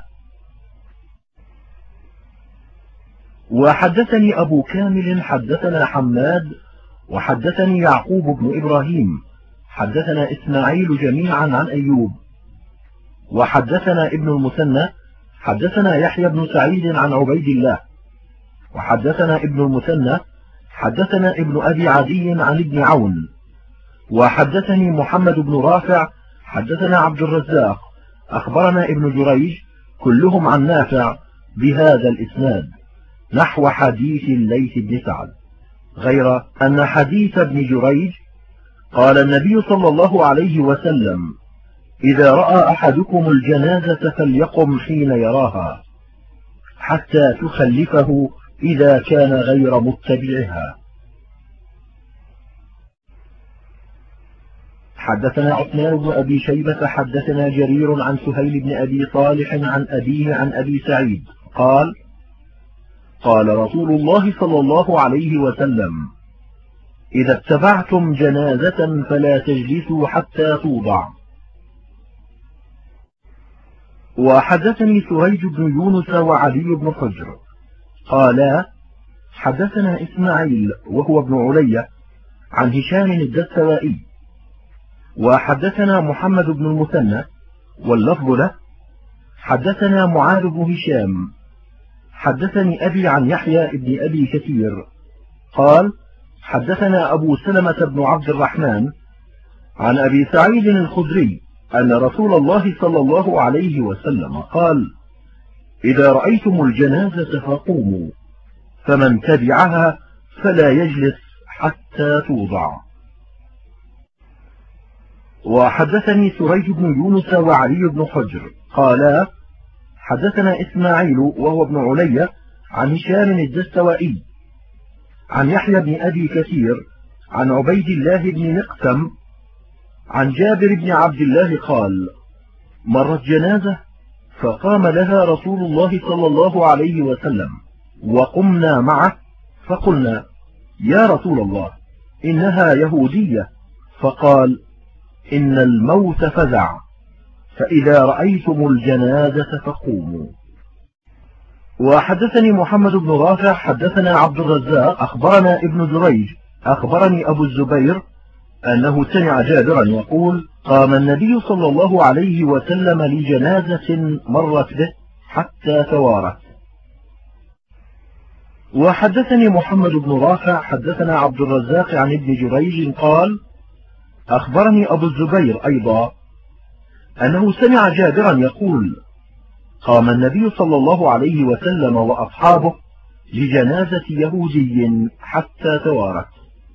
وحدثني أبو كامل حدثنا حماد وحدثني يعقوب بن إبراهيم حدثنا إسماعيل جميعا عن أيوب وحدثنا ابن المثنى حدثنا يحيى بن سعيد عن عبيد الله وحدثنا ابن المثنى حدثنا ابن أبي عدي عن ابن عون وحدثني محمد بن رافع حدثنا عبد الرزاق أخبرنا ابن جريج كلهم عن نافع بهذا الإسناد نحو حديث الليث بن سعد، غير أن حديث ابن جريج قال النبي صلى الله عليه وسلم: إذا رأى أحدكم الجنازة فليقم حين يراها حتى تخلفه إذا كان غير متبعها. حدثنا عثمان بن أبي شيبة حدثنا جرير عن سهيل بن أبي صالح عن أبيه عن أبي سعيد قال: قال رسول الله صلى الله عليه وسلم: إذا اتبعتم جنازة فلا تجلسوا حتى توضع. وحدثني سريج بن يونس وعلي بن حجر قالا: حدثنا إسماعيل وهو ابن علي عن هشام الدستوائي، وحدثنا محمد بن المثنى واللفظ له حدثنا معاذ بن هشام حدثني أبي عن يحيى بن أبي كثير قال: حدثنا أبو سلمة بن عبد الرحمن عن أبي سعيد الخدري أن رسول الله صلى الله عليه وسلم قال: إذا رأيتم الجنازة فقوموا، فمن تبعها فلا يجلس حتى توضع. وحدثني سريج بن يونس وعلي بن حجر قالا: حدثنا إسماعيل وهو ابن علي عن هشام الدستوائي عن يحيى بن أبي كثير عن عبيد الله بن مقسم عن جابر بن عبد الله قال: مرت جنازة فقام لها رسول الله صلى الله عليه وسلم وقمنا معه، فقلنا: يا رسول الله إنها يهودية. فقال: إن الموت فزع، فإذا رأيتم الجنازة فقوموا. وحدثني محمد بن رافع حدثنا عبد الرزاق أخبرنا ابن جريج أخبرني أبو الزبير أنه سمع جابرا يقول: قام النبي صلى الله عليه وسلم لجنازة مرت به حتى توارت. وحدثني محمد بن رافع حدثنا عبد الرزاق عن ابن جريج قال: أخبرني أبو الزبير أيضا أنه سمع جابرا يقول: قام النبي صلى الله عليه وسلم وأصحابه لجنازة يهودي حتى توارت.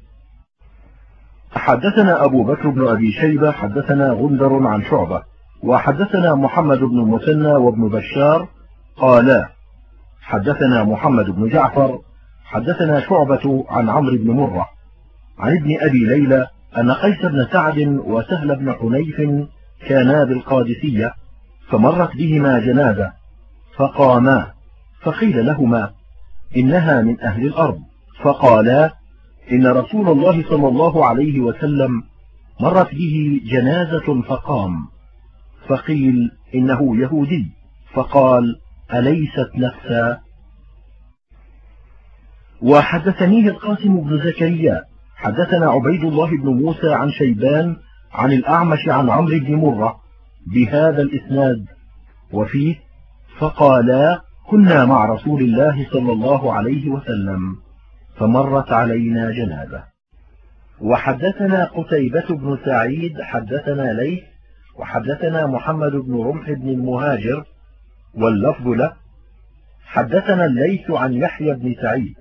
حدثنا أبو بكر بن أبي شيبة حدثنا غندر عن شعبة وحدثنا محمد بن المثنى وابن بشار قالا: حدثنا محمد بن جعفر حدثنا شعبة عن عمرو بن مرة عن ابن أبي ليلى أن قيس بن سعد وسهل بن حنيف كانا بالقادسية، فمرت بهما جنازة فقاما، فقيل لهما: إنها من أهل الأرض. فقالا: إن رسول الله صلى الله عليه وسلم مرت به جنازة فقام، فقيل: إنه يهودي. فقال: أليست نفسا؟ وحدثنيه القاسم بن زكريا حدثنا عبيد الله بن موسى عن شيبان عن الأعمش عن عمرو بن مرة بهذا الإسناد، وفيه: فقالا: كنا مع رسول الله صلى الله عليه وسلم فمرت علينا جنازة. وحدثنا قتيبة بن سعيد حدثنا ليث وحدثنا محمد بن رمح بن المهاجر واللفظ له حدثنا الليث عن يحيى بن سعيد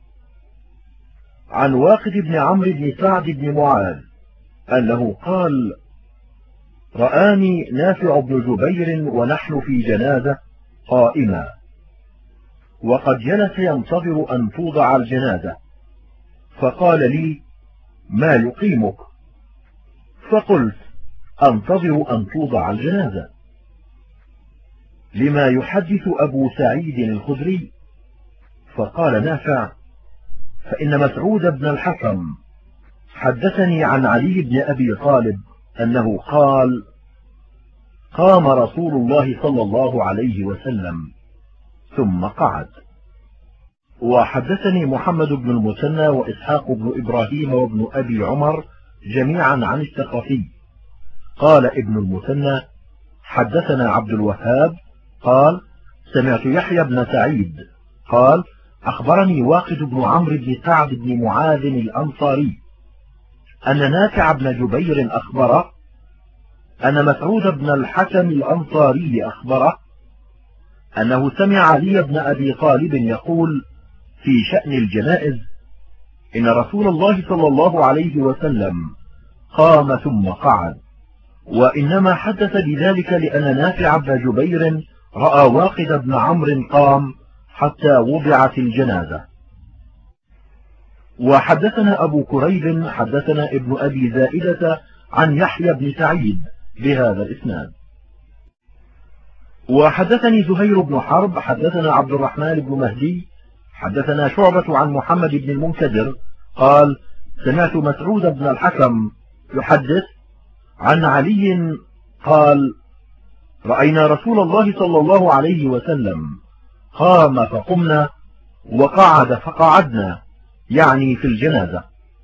عن واقد بن عمرو بن سعد بن معاذ أنه قال: رآني نافع بن جبير ونحن في جنازة قائما، وقد جلس ينتظر أن توضع الجنازة، فقال لي: ما يقيمك؟ فقلت: أنتظر أن توضع الجنازة. لما يحدث أبو سعيد الخدري؟ فقال نافع: فإن مسعود بن الحكم حدثني عن علي بن أبي طالب أنه قال: قام رسول الله صلى الله عليه وسلم ثم قعد. وحدثني محمد بن المثنى وإسحاق بن إبراهيم وابن أبي عمر جميعا عن الثقفي قال ابن المثنى: حدثنا عبد الوهاب قال: سمعت يحيى بن سعيد قال: أخبرني واقد بن عمرو بن سعد بن معاذ الأنصاري أن نافع بن جبير أخبره أن مسعود بن الحكم الأنصاري أخبره أنه سمع علي بن أبي طالب يقول في شأن الجنائز: إن رسول الله صلى الله عليه وسلم قام ثم قعد، وإنما حدث بذلك لأن نافع بن جبير رأى واقد بن عمرو قام حتى وضعت الجنازة. وحدثنا أبو كريب حدثنا ابن أبي زائدة عن يحيى بن سعيد بهذا الإسناد. وحدثني زهير بن حرب حدثنا عبد الرحمن بن مهدي حدثنا شعبة عن محمد بن المنكدر قال: سمعت مسعود بن الحكم يحدث عن علي قال: رأينا رسول الله صلى الله عليه وسلم قام فقمنا وقعد فقعدنا، يعني في الجنازة.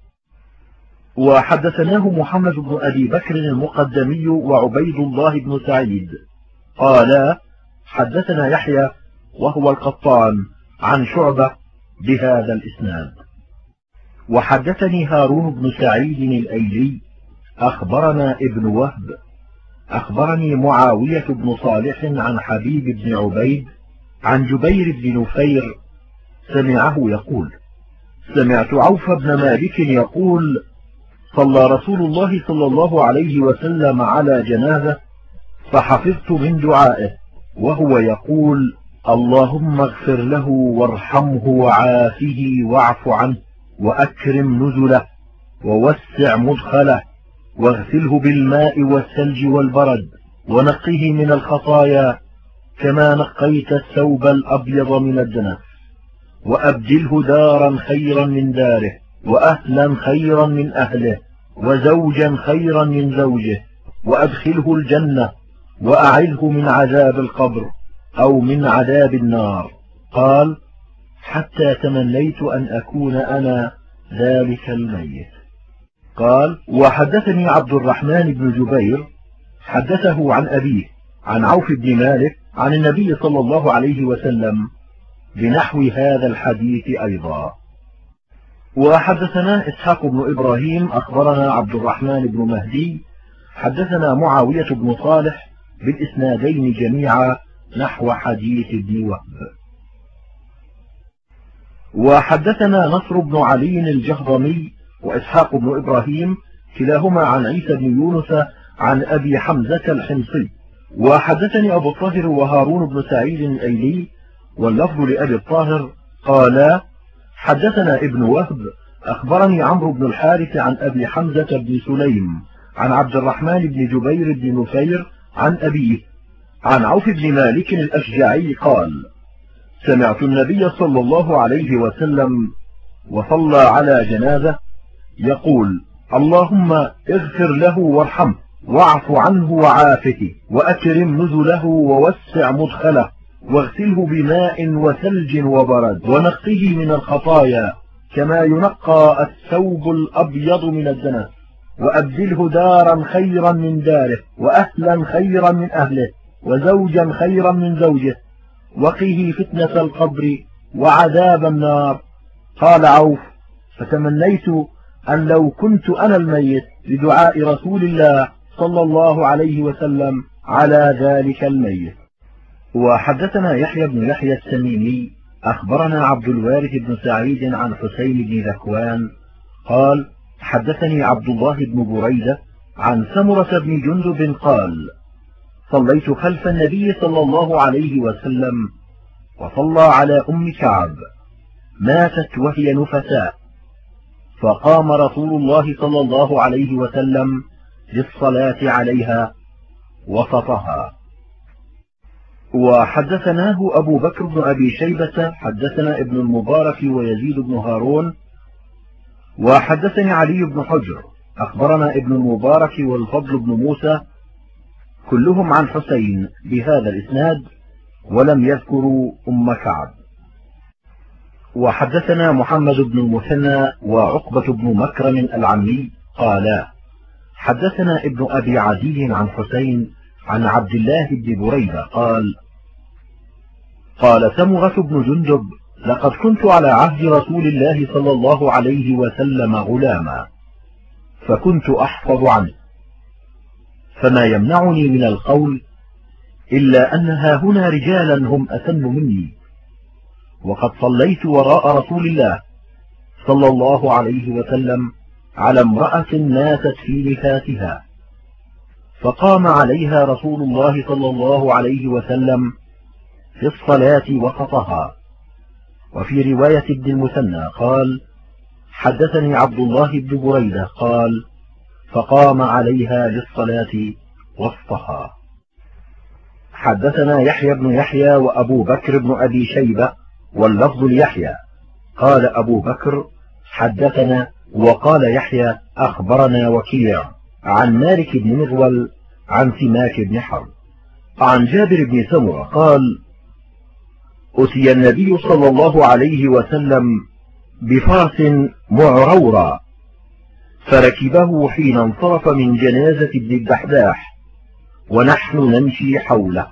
وحدثناه محمد بن أبي بكر المقدمي وعبيد الله بن سعيد قالا: حدثنا يحيى وهو القطان عن شعبة بهذا الإسناد. وحدثني هارون بن سعيد الأيلي أخبرنا ابن وهب أخبرني معاوية بن صالح عن حبيب بن عبيد عن جبير بن نفير سمعه يقول: سمعت عوف بن مالك يقول: صلى رسول الله صلى الله عليه وسلم على جنازة فحفظت من دعائه وهو يقول: اللهم اغفر له وارحمه وعافه واعف عنه وأكرم نزله ووسع مدخله واغسله بالماء والثلج والبرد ونقه من الخطايا كما نقيت الثوب الأبيض من الدنس، وأبدله دارا خيرا من داره وأهلا خيرا من أهله وزوجا خيرا من زوجه، وأدخله الجنة وأعذه من عذاب القبر أو من عذاب النار. قال: حتى تمنيت أن أكون أنا ذلك الميت. قال: وحدثني عبد الرحمن بن جبير حدثه عن أبيه عن عوف بن مالك عن النبي صلى الله عليه وسلم بنحو هذا الحديث أيضا. وحدثنا إسحاق بن إبراهيم أخبرنا عبد الرحمن بن مهدي حدثنا معاوية بن صالح بالإسنادين جميعا نحو حديث ابن وهب. وحدثنا نصر بن علي الجهضمي وإسحاق بن إبراهيم كلاهما عن عيسى بن يونس عن أبي حمزة الحمصي. وحدثني أبو الطاهر وهارون بن سعيد الأيلي واللفظ لأبي الطاهر قالا: حدثنا ابن وهب أخبرني عمرو بن الحارث عن أبي حمزة بن سليم عن عبد الرحمن بن جبير بن نفير عن أبيه عن عوف بن مالك الأشجعي قال: سمعت النبي صلى الله عليه وسلم وصلى على جنازة يقول: اللهم اغفر له وارحمه واعف عنه وعافه وأكرم نزله ووسع مدخله واغسله بماء وثلج وبرد ونقه من الخطايا كما ينقى الثوب الأبيض من الدنس، وأبدله دارا خيرا من داره وأهلا خيرا من أهله وزوجا خيرا من زوجه، وقه فتنة القبر وعذاب النار. قال عوف: فتمنيت أن لو كنت أنا الميت لدعاء رسول الله صلى الله عليه وسلم على ذلك الميت. وحدثنا يحيى بن يحيى السميني أخبرنا عبد الوارث بن سعيد عن حسين بن ذكوان قال: حدثني عبد الله بن بريدة عن سمرة بن جندب قال: صليت خلف النبي صلى الله عليه وسلم وصلى على أم كعب ماتت وهي نفساء، فقام رسول الله صلى الله عليه وسلم للصلاة عليها وسطها. وحدثناه أبو بكر بن أبي شيبة حدثنا ابن المبارك ويزيد بن هارون. وحدثني علي بن حجر أخبرنا ابن المبارك والفضل بن موسى كلهم عن حسين بهذا الإسناد ولم يذكروا أم كعب. وحدثنا محمد بن المثنى وعقبة بن مكرم العمي قالا: حدثنا ابن أبي عدي عن حسين عن عبد الله بن بريدة قال: قال سمرة بن جندب: لقد كنت على عهد رسول الله صلى الله عليه وسلم غلاما، فكنت أحفظ عنه، فما يمنعني من القول إلا أن هاهنا رجالا هم أسن مني، وقد صليت وراء رسول الله صلى الله عليه وسلم على امرأة ماتت في نفاسها، فقام عليها رسول الله صلى الله عليه وسلم في الصلاة وسطها. وفي رواية ابن المثنى قال: حدثني عبد الله بن بريدة قال: فقام عليها للصلاة وسطها. حدثنا يحيى بن يحيى وأبو بكر بن أبي شيبة واللفظ ليحيى، قال أبو بكر: حدثنا، وقال يحيى: أخبرنا وكيع عن مالك بن مغول عن سماك بن حرب عن جابر بن سمرة قال: أتي النبي صلى الله عليه وسلم بفرس معرورا، فركبه حين انصرف من جنازة ابن الدحداح ونحن نمشي حوله.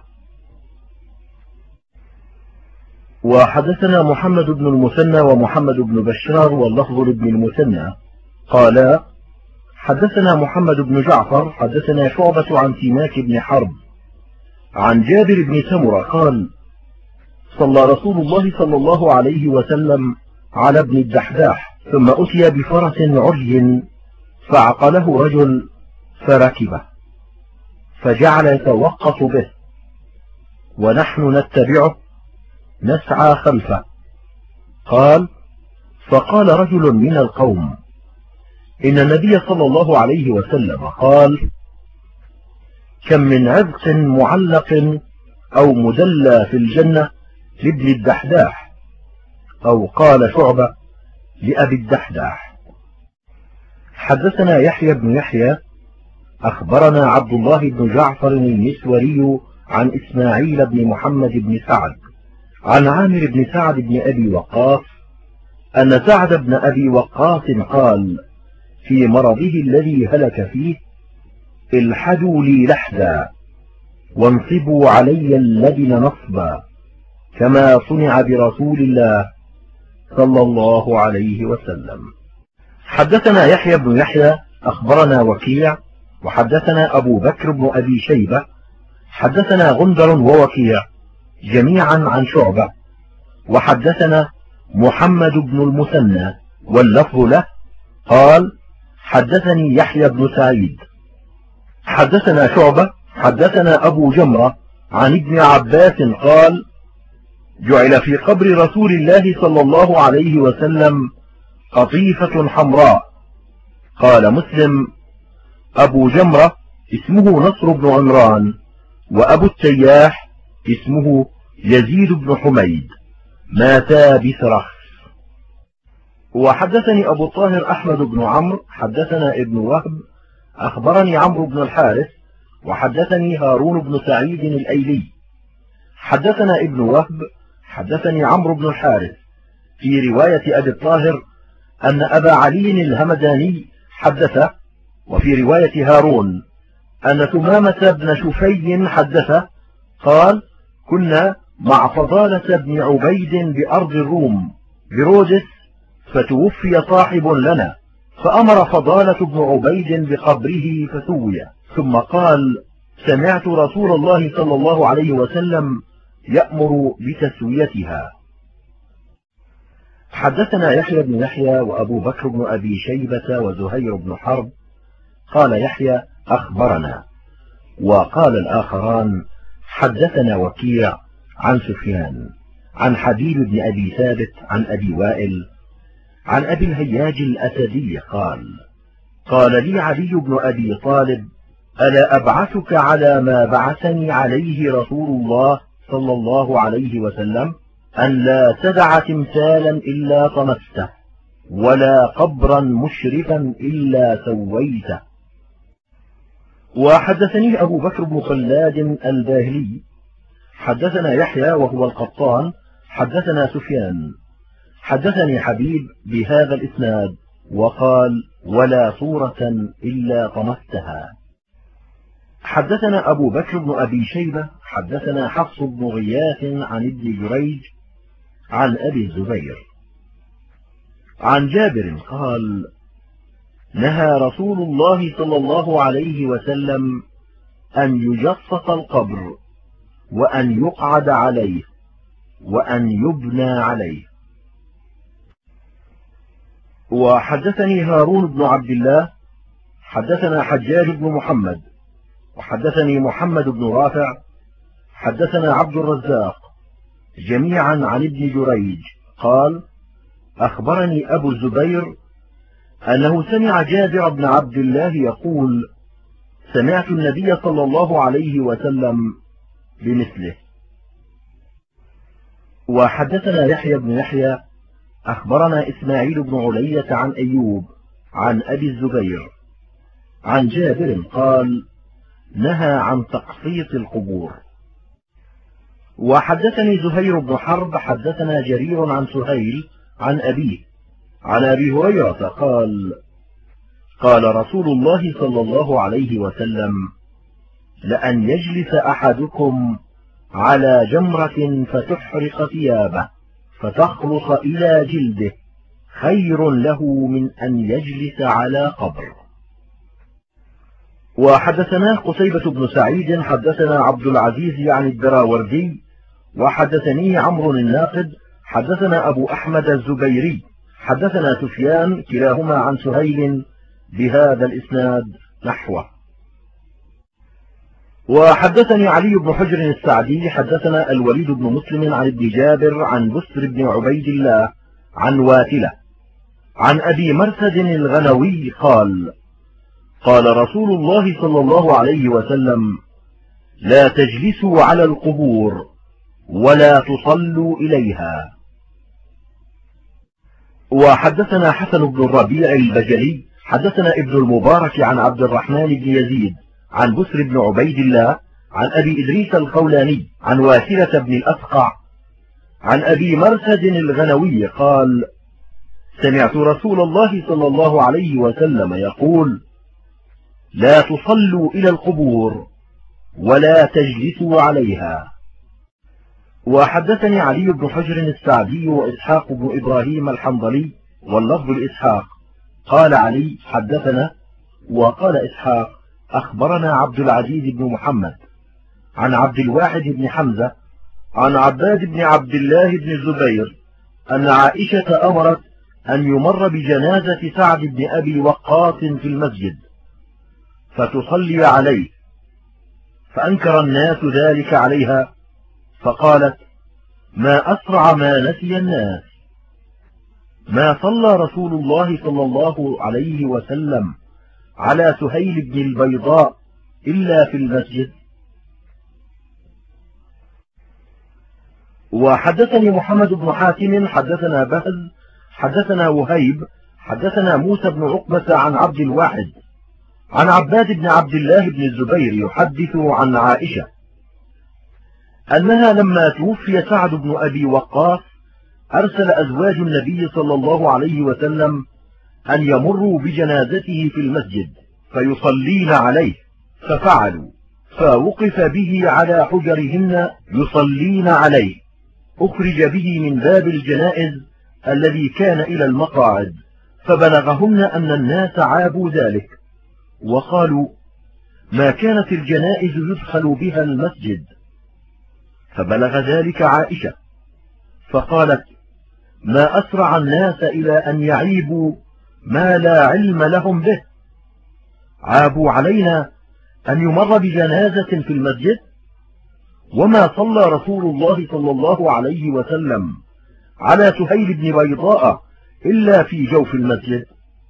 وحدثنا محمد بن المثنى ومحمد بن بشار واللفظ لابن المثنى قال: حدثنا محمد بن جعفر حدثنا شعبة عن سماك بن حرب عن جابر بن سمرة قال: صلى رسول الله صلى الله عليه وسلم على ابن الدحداح، ثم أتي بفرس عري فعقله رجل فركبه، فجعل يتوقف به ونحن نتبعه نسعى خلفه. قال: فقال رجل من القوم: إن النبي صلى الله عليه وسلم قال: كم من عذق معلق أو مدلى في الجنة لابن الدحداح، أو قال شعبة لأبي الدحداح. حدثنا يحيى بن يحيى أخبرنا عبد الله بن جعفر المسوري عن إسماعيل بن محمد بن سعد عن عامر بن سعد بن أبي وقاص أن سعد بن أبي وقاص قال في مرضه الذي هلك فيه: الحدوا لي لحدا وانصبوا علي اللبن نصبا، كما صنع برسول الله صلى الله عليه وسلم. حدثنا يحيى بن يحيى أخبرنا وكيع وحدثنا أبو بكر بن أبي شيبة حدثنا غندر ووكيع جميعا عن شعبة، وحدثنا محمد بن المثنى واللفظ له قال: حدثني يحيى بن سعيد حدثنا شعبة حدثنا أبو جمرة عن ابن عباس قال: جعل في قبر رسول الله صلى الله عليه وسلم قطيفة حمراء. قال مسلم: أبو جمرة اسمه نصر بن عمران، وأبو التياح اسمه يزيد بن حميد، ماتا بسرخ. وحدثني أبو الطاهر أحمد بن عمرو حدثنا ابن وهب أخبرني عمرو بن الحارث وحدثني هارون بن سعيد الأيلي. حدثنا ابن وهب حدثني عمرو بن الحارث في رواية أبي الطاهر أن أبا علي الهمداني حدثه، وفي رواية هارون أن ثمامة بن شفي حدثه قال: كنا مع فضالة بن عبيد بأرض الروم برودس، فتوفي صاحب لنا، فأمر فضالة بن عبيد بقبره فسوي، ثم قال: سمعت رسول الله صلى الله عليه وسلم يأمر بتسويتها. حدثنا يحيى بن يحيى وأبو بكر بن أبي شيبة وزهير بن حرب. قال يحيى: أخبرنا، وقال الآخران: حدثنا وكيع عن سفيان عن حبيب بن أبي ثابت عن أبي وائل عن أبي الهياج الأسدي قال: قال لي علي بن أبي طالب: ألا أبعثك على ما بعثني عليه رسول الله صلى الله عليه وسلم، أن لا تدع تمثالا إلا طمسته، ولا قبرا مشرفا إلا سويته. وحدثني أبو بكر بن خلاد الباهلي حدثنا يحيى وهو القطان حدثنا سفيان حدثني حبيب بهذا الإسناد، وقال: ولا صورة إلا طمستها. حدثنا أبو بكر بن أبي شيبة حدثنا حفص بن غياث عن ابن جريج عن أبي الزبير عن جابر قال: نهى رسول الله صلى الله عليه وسلم أن يجصص القبر وأن يقعد عليه وأن يبنى عليه. وحدثني هارون بن عبد الله حدثنا حجاج بن محمد وحدثني محمد بن رافع حدثنا عبد الرزاق جميعا عن ابن جريج قال أخبرني أبو الزبير أنه سمع جابر بن عبد الله يقول سمعت النبي صلى الله عليه وسلم بمثله. وحدثنا يحيى بن يحيى أخبرنا إسماعيل بن علية عن أيوب عن أبي الزبير عن جابر قال نهى عن تقسيط القبور. وحدثني زهير بن حرب حدثنا جرير عن سهيل عن أبيه عن أبي هريرة قال قال رسول الله صلى الله عليه وسلم لأن يجلس أحدكم على جمرة فتحرق ثيابه فتخلص إلى جلده خير له من أن يجلس على قبر. وحدثنا قتيبة بن سعيد حدثنا عبد العزيز عن الدراوردي وحدثني عمرو الناقد حدثنا أبو أحمد الزبيري حدثنا سفيان كلاهما عن سهيل بهذا الإسناد نحوه. وحدثني علي بن حجر السعدي حدثنا الوليد بن مسلم عن ابن جابر عن بسر بن عبيد الله عن واتلة عن أبي مرثد الغنوي قال قال رسول الله صلى الله عليه وسلم لا تجلسوا على القبور ولا تصلوا إليها. وحدثنا حسن بن الربيع البجلي حدثنا ابن المبارك عن عبد الرحمن بن يزيد عن بسر بن عبيد الله عن أبي إدريس الخولاني عن واسلة بن الأفقع عن أبي مرثد الغنوي قال سمعت رسول الله صلى الله عليه وسلم يقول لا تصلوا إلى القبور ولا تجلسوا عليها. وحدثني علي بن حجر السعدي وإسحاق بن إبراهيم الحنظلي واللفظ الإسحاق قال علي حدثنا وقال إسحاق أخبرنا عبد العزيز بن محمد عن عبد الواحد بن حمزة عن عباد بن عبد الله بن الزبير أن عائشة أمرت أن يمر بجنازة سعد بن أبي وقاص في المسجد فتصلي عليه فأنكر الناس ذلك عليها فقالت ما أسرع ما نسي الناس ما صلى رسول الله صلى الله عليه وسلم على سهيل بن البيضاء إلا في المسجد. وحدثني محمد بن حاتم حدثنا بهز حدثنا وهيب حدثنا موسى بن عقبة عن عبد الواحد عن عباد بن عبد الله بن الزبير يحدث عن عائشة أنها لما توفي سعد بن أبي وقاص أرسل أزواج النبي صلى الله عليه وسلم أن يمروا بجنازته في المسجد فيصلين عليه ففعلوا فوقف به على حجرهن يصلين عليه أخرج به من باب الجنائز الذي كان إلى المقاعد فبلغهن أن الناس عابوا ذلك وقالوا ما كانت الجنائز يدخل بها المسجد فبلغ ذلك عائشة فقالت ما أسرع الناس إلى أن يعيبوا ما لا علم لهم به عابوا علينا أن يمر بجنازة في المسجد وما صلى رسول الله صلى الله عليه وسلم على سهيل بن بيضاء إلا في جوف المسجد.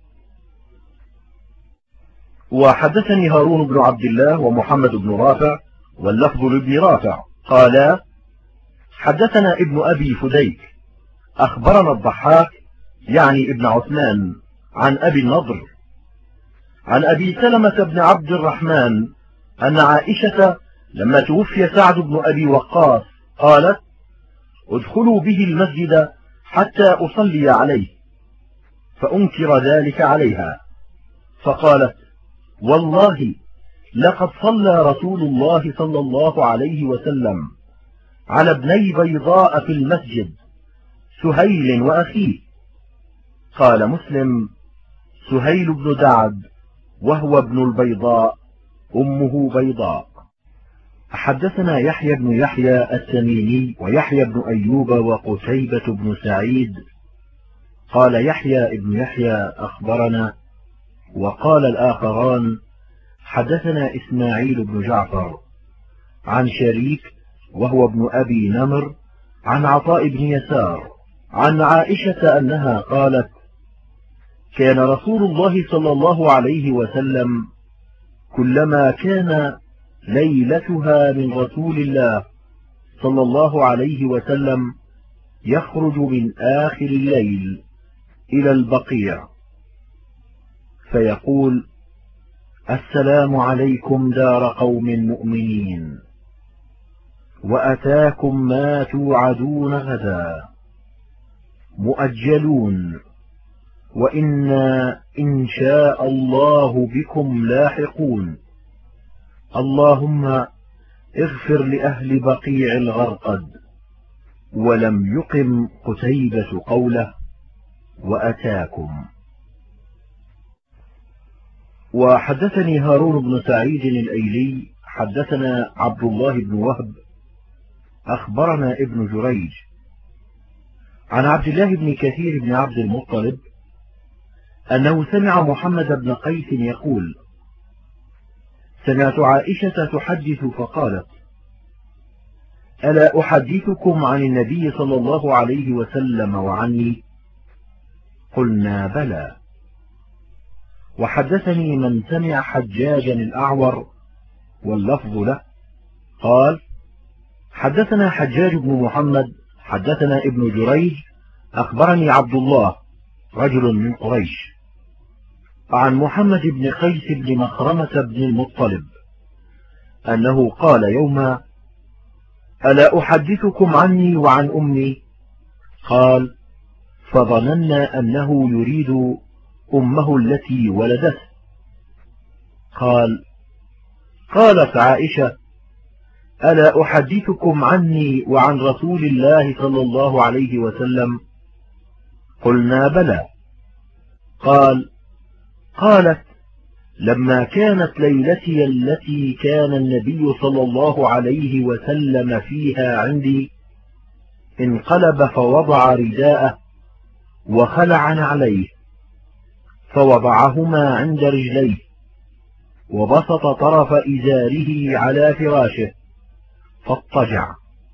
وحدثني هارون بن عبد الله ومحمد بن رافع واللفظ لابن رافع قالا حدثنا ابن أبي فديك أخبرنا الضحاك يعني ابن عثمان عن أبي النضر عن أبي سلمة بن عبد الرحمن أن عائشة لما توفي سعد بن أبي وقاص قالت ادخلوا به المسجد حتى أصلي عليه فأنكر ذلك عليها فقالت والله لقد صلى رسول الله صلى الله عليه وسلم على ابني بيضاء في المسجد سهيل وأخيه. قال مسلم سهيل بن دعد وهو ابن البيضاء أمه بيضاء. حدثنا يحيى بن يحيى التميمي ويحيى بن أيوب وقتيبة بن سعيد. قال يحيى بن يحيى أخبرنا، وقال الآخران حدثنا إسماعيل بن جعفر عن شريك وهو ابن أبي نمر عن عطاء بن يسار عن عائشة أنها قالت: كان رسول الله صلى الله عليه وسلم كلما كان ليلتها من رسول الله صلى الله عليه وسلم يخرج من آخر الليل إلى البقيع فيقول: السلام عليكم دار قوم مؤمنين، وأتاكم ما توعدون غدا، مؤجلون، وإنا إن شاء الله بكم لاحقون، اللهم اغفر لأهل بقيع الغرقد. ولم يقم قتيبة قوله وأتاكم. وحدثني هارون بن سعيد الأيلي حدثنا عبد الله بن وهب أخبرنا ابن جريج عن عبد الله بن كثير بن عبد المطلب أنه سمع محمد بن قيس يقول: سمعت عائشة تحدث فقالت: ألا أحدثكم عن النبي صلى الله عليه وسلم وعني؟ قلنا: بلى. وحدثني من سمع حجاجا الأعور واللفظ له قال: حدثنا حجاج بن محمد حدثنا ابن جريج أخبرني عبد الله رجل من قريش عن محمد بن قيس بن مخرمة بن المطلب أنه قال يوما: ألا أحدثكم عني وعن أمي؟ قال: فظننا أنه يريد أمه التي ولدته. قالت عائشة: ألا أحدثكم عني وعن رسول الله صلى الله عليه وسلم؟ قلنا: بلى. قالت: لما كانت ليلتي التي كان النبي صلى الله عليه وسلم فيها عندي انقلب فوضع رداءه وخلع نعليه فوضعهما عند رجليه وبسط طرف إزاره على فراشه فاضطجع،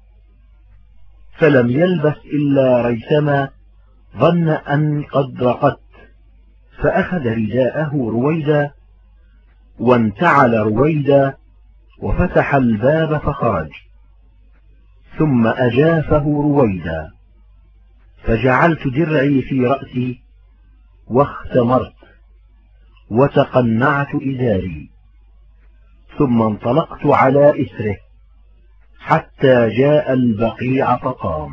فلم يلبث إلا ريثما ظن أن قد رقدت، فأخذ رداءه رويدا وانتعل رويدا وفتح الباب فخرج، ثم أجافه رويدا، فجعلت درعي في رأسي واختمرت وتقنعت إزاري، ثم انطلقت على إثره حتى جاء البقيع فقام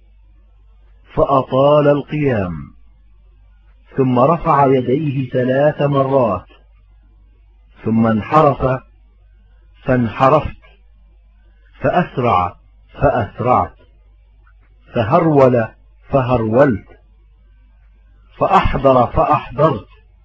فأطال القيام، ثم رفع يديه 3 مرات، ثم انحرف فانحرفت، فأسرع فأسرعت، فهرول فهرولت، فأحضر فأحضرت،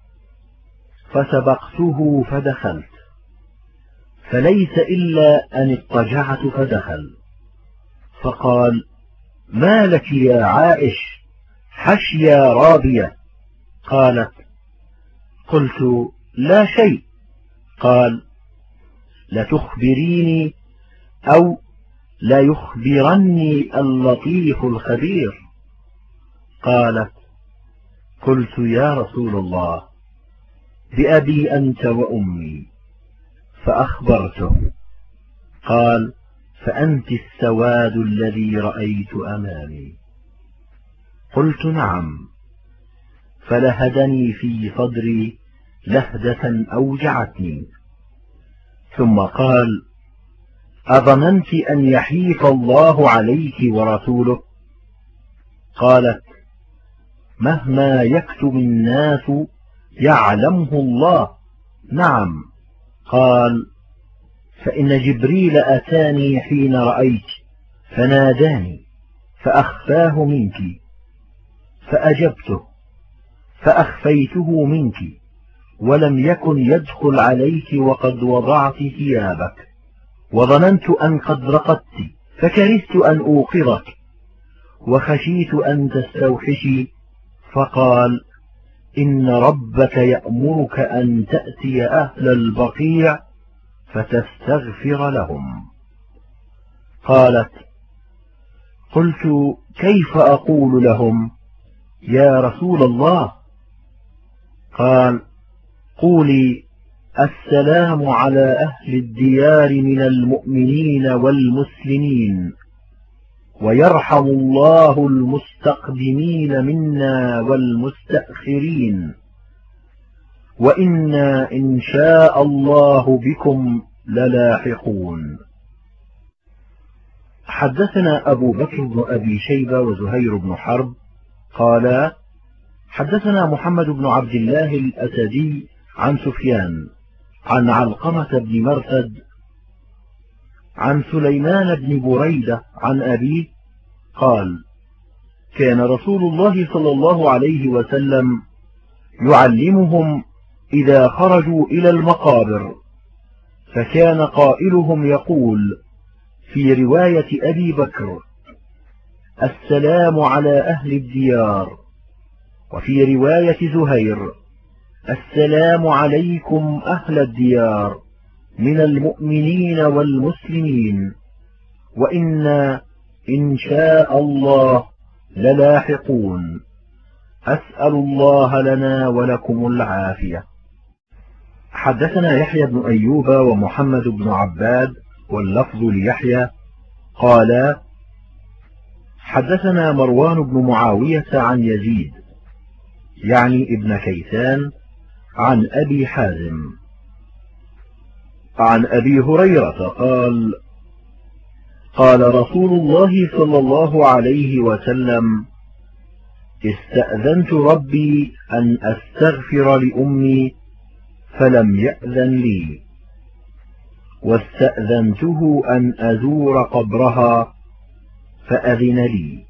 فسبقته فدخلت، فليس إلا أن اضطجعت فدخل، فقال: ما لك يا عائش، حشيا رابية؟ قالت: قلت: لا شيء. قال: لتخبريني أو لا يخبرني اللطيف الخبير؟ قالت: قلت: يا رسول الله، بأبي أنت وأمي. فأخبرته. قال: فأنت السواد الذي رأيت أمامي. قلت: نعم. فلهدني في صدري لهدة أوجعتني، ثم قال: أظننت أن يحيف الله عليك ورسوله؟ قالت: مهما يكتم الناس يعلمه الله. نعم. قال: فإن جبريل أتاني حين رأيت فناداني فأخفاه منك، فأجبته، فأخفيته منك، ولم يكن يدخل عليك وقد وضعت ثيابك، وظننت أن قد رقدت فكرهت أن أوقظك، وخشيت أن تستوحشي، فقال: إن ربك يأمرك أن تأتي أهل البقيع فتستغفر لهم. قالت: قلت: كيف أقول لهم يا رسول الله؟ قال: قولي: السلام على أهل الديار من المؤمنين والمسلمين، ويرحم الله المستقدمين منا والمستأخرين، وإنا إن شاء الله بكم للاحقون. حدثنا أبو بكر بن أبي شيبة وزهير بن حرب قالا: حدثنا محمد بن عبد الله الأسدي عن سفيان عن علقمة بن مرثد عن سليمان بن بريدة عن أبيه قال: كان رسول الله صلى الله عليه وسلم يعلمهم إذا خرجوا إلى المقابر، فكان قائلهم يقول في رواية أبي بكر: السلام على أهل الديار، وفي رواية زهير: السلام عليكم أهل الديار من المؤمنين والمسلمين، وإنا إن شاء الله للاحقون. أسأل الله لنا ولكم العافية. حدثنا يحيى بن أيوب ومحمد بن عباد واللفظ ليحيى قالا: حدثنا مروان بن معاوية عن يزيد يعني ابن كيسان عن أبي حازم عن أبي هريرة قال: قال رسول الله صلى الله عليه وسلم: استأذنت ربي أن أستغفر لأمي فلم يأذن لي، واستأذنته أن أزور قبرها فأذن لي.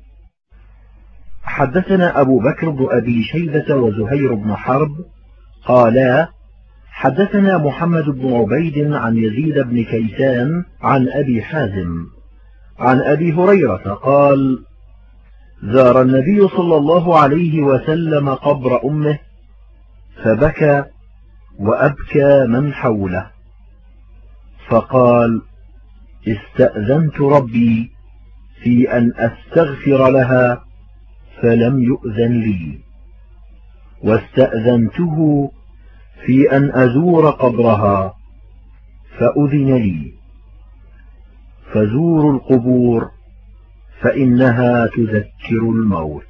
حدثنا أبو بكر بن أبي شيبة وزهير بن حرب قالا: حدثنا محمد بن عبيد عن يزيد بن كيسان عن أبي حازم عن أبي هريرة قال: زار النبي صلى الله عليه وسلم قبر أمه فبكى وأبكى من حوله، فقال: استأذنت ربي في أن أستغفر لها فلم يؤذن لي، واستأذنته في أن أزور قبرها فأذن لي، فزوروا القبور فإنها تذكر الموت.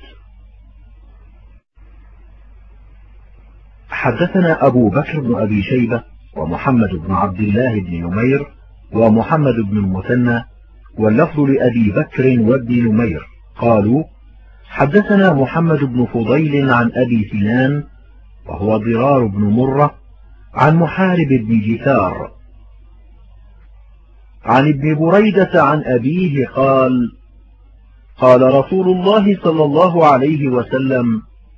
حدثنا أبو بكر بن أبي شيبة ومحمد بن عبد الله بن نمير ومحمد بن المثنى واللفظ لأبي بكر وابن نمير قالوا: حدثنا محمد بن فضيل عن أبي سنان وهو ضرار بن مرة عن محارب بن جثار عن ابن بريدة عن أبيه قال: قال رسول الله صلى الله عليه وسلم: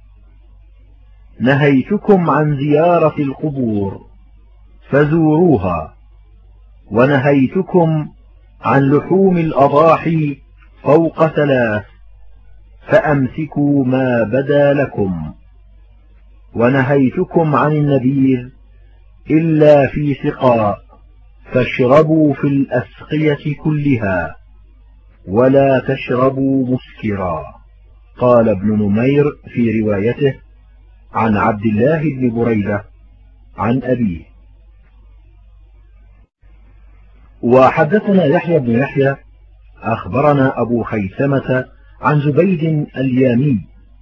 نهيتكم عن زيارة القبور فزوروها، ونهيتكم عن لحوم الأضاحي فوق 3 فأمسكوا ما بدا لكم، ونهيتكم عن النبيذ إلا في سقاء فاشربوا في الأسقية كلها ولا تشربوا مسكرا. قال ابن نمير في روايته عن عبد الله بن بريدة عن أبيه. وحدثنا يحيى بن يحيى أخبرنا أبو خيثمة عن زبيد اليامي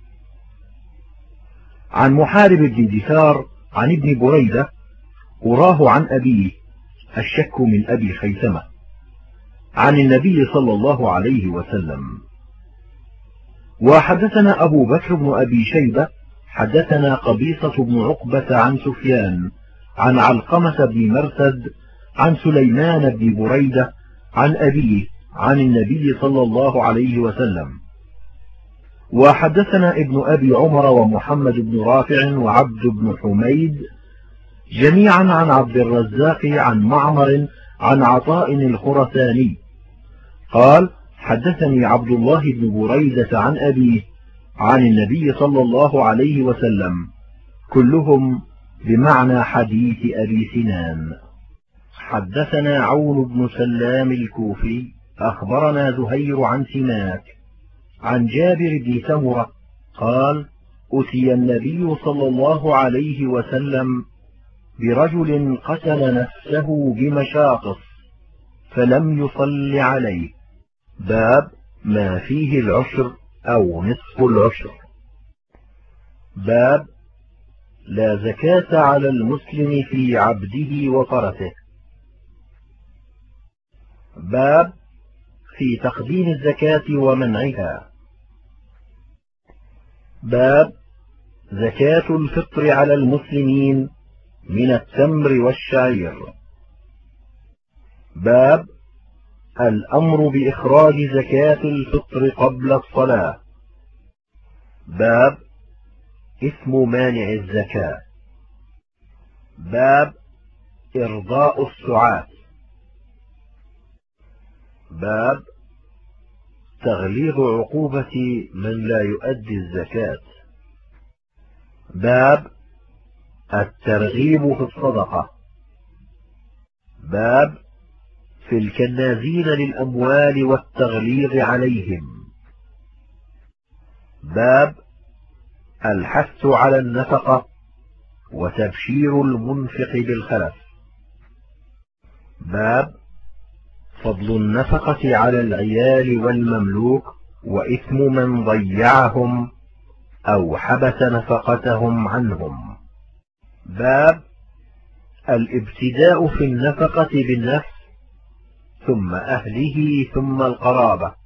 عن محارب بن جثار عن ابن بريدة أراه عن أبيه، الشك من أبي خيثمة، عن النبي صلى الله عليه وسلم. وحدثنا أبو بكر بن أبي شيبة حدثنا قبيصة بن عقبة عن سفيان عن علقمة بن مرثد عن سليمان بن بريدة عن أبيه عن النبي صلى الله عليه وسلم. وحدثنا ابن أبي عمر ومحمد بن رافع وعبد بن حميد جميعا عن عبد الرزاق عن معمر عن عطاء الخرساني قال حدثني عبد الله بن بريدة عن أبيه عن النبي صلى الله عليه وسلم كلهم بمعنى حديث أبي سنان. حدثنا عون بن سلام الكوفي أخبرنا زهير عن سماك عن جابر بن سمرة قال أتي النبي صلى الله عليه وسلم برجل قتل نفسه بمشاقص فلم يصل عليه. باب ما فيه العشر أو نصف العشر. باب لا زكاة على المسلم في عبده وفرسه. باب في تقديم الزكاة ومنعها. باب زكاة الفطر على المسلمين من التمر والشعير. باب الأمر بإخراج زكاة الفطر قبل الصلاة. باب اسم مانع الزكاة. باب إرضاء السعاة. باب تغليظ عقوبة من لا يؤدي الزكاة. باب الترغيب في الصدقة. باب في الكنازين للأموال والتغليظ عليهم. باب الحث على النفقة وتبشير المنفق بالخلف. باب فضل النفقة على العيال والمملوك وإثم من ضيعهم أو حبس نفقتهم عنهم. باب الابتداء في النفقة بالنفس ثم أهله ثم القرابة.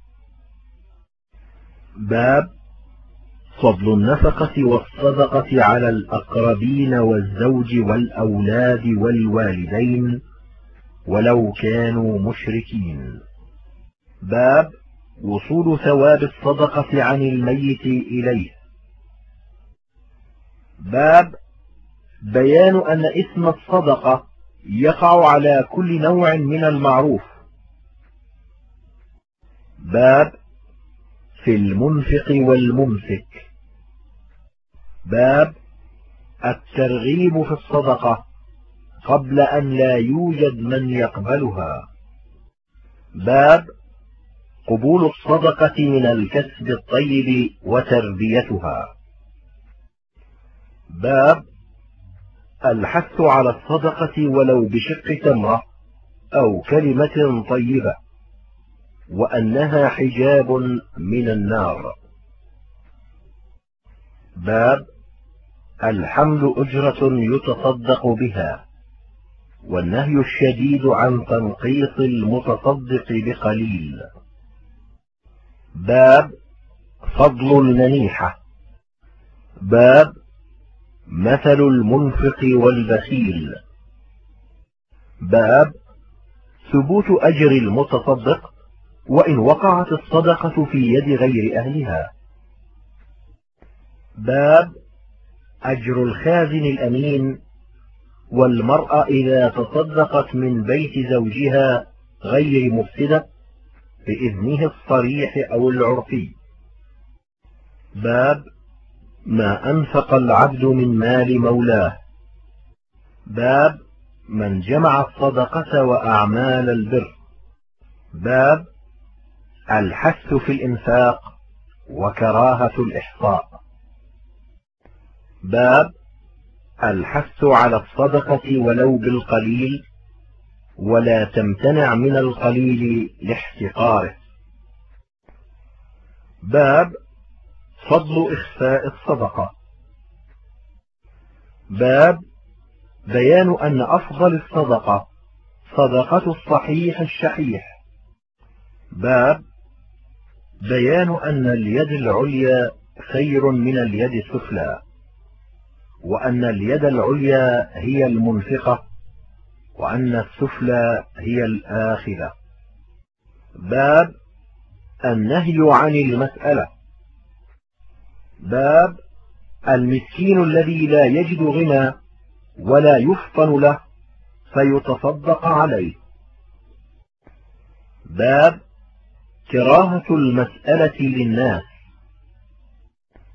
باب فضل النفقة والصدقة على الأقربين والزوج والأولاد والوالدين ولو كانوا مشركين. باب وصول ثواب الصدقة عن الميت إليه. باب بيان أن اسم الصدقة يقع على كل نوع من المعروف. باب في المنفق والممسك. باب الترغيب في الصدقة قبل أن لا يوجد من يقبلها. باب قبول الصدقة من الكسب الطيب وتربيتها. باب الحث على الصدقة ولو بشق تمرة أو كلمة طيبة وأنها حجاب من النار. باب الحمل أجرة يتصدق بها والنهي الشديد عن تنقيص المتصدق بقليل. باب فضل المنيحة. باب مثل المنفق والبخيل. باب ثبوت أجر المتصدق وإن وقعت الصدقة في يد غير أهلها. باب أجر الخازن الأمين والمرأة إذا تصدقت من بيت زوجها غير مفسدة بإذنه الصريح أو العرفي. باب ما أنفق العبد من مال مولاه. باب من جمع الصدقة وأعمال البر. باب الحث في الإنفاق وكراهة الإحصاء. باب الحث على الصدقة ولو بالقليل ولا تمتنع من القليل لاحتقاره. باب فضل إخفاء الصدقة. باب بيان أن أفضل الصدقة صدقة الصحيح الشحيح. باب بيان أن اليد العليا خير من اليد السفلى وأن اليد العليا هي المنفقة وأن السفلى هي الآخذة. باب النهي عن المسألة. باب المسكين الذي لا يجد غنى ولا يفطن له فيتصدق عليه. باب كراهة المسألة للناس.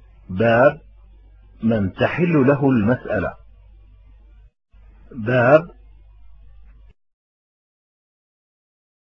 باب من تحل له المسألة. باب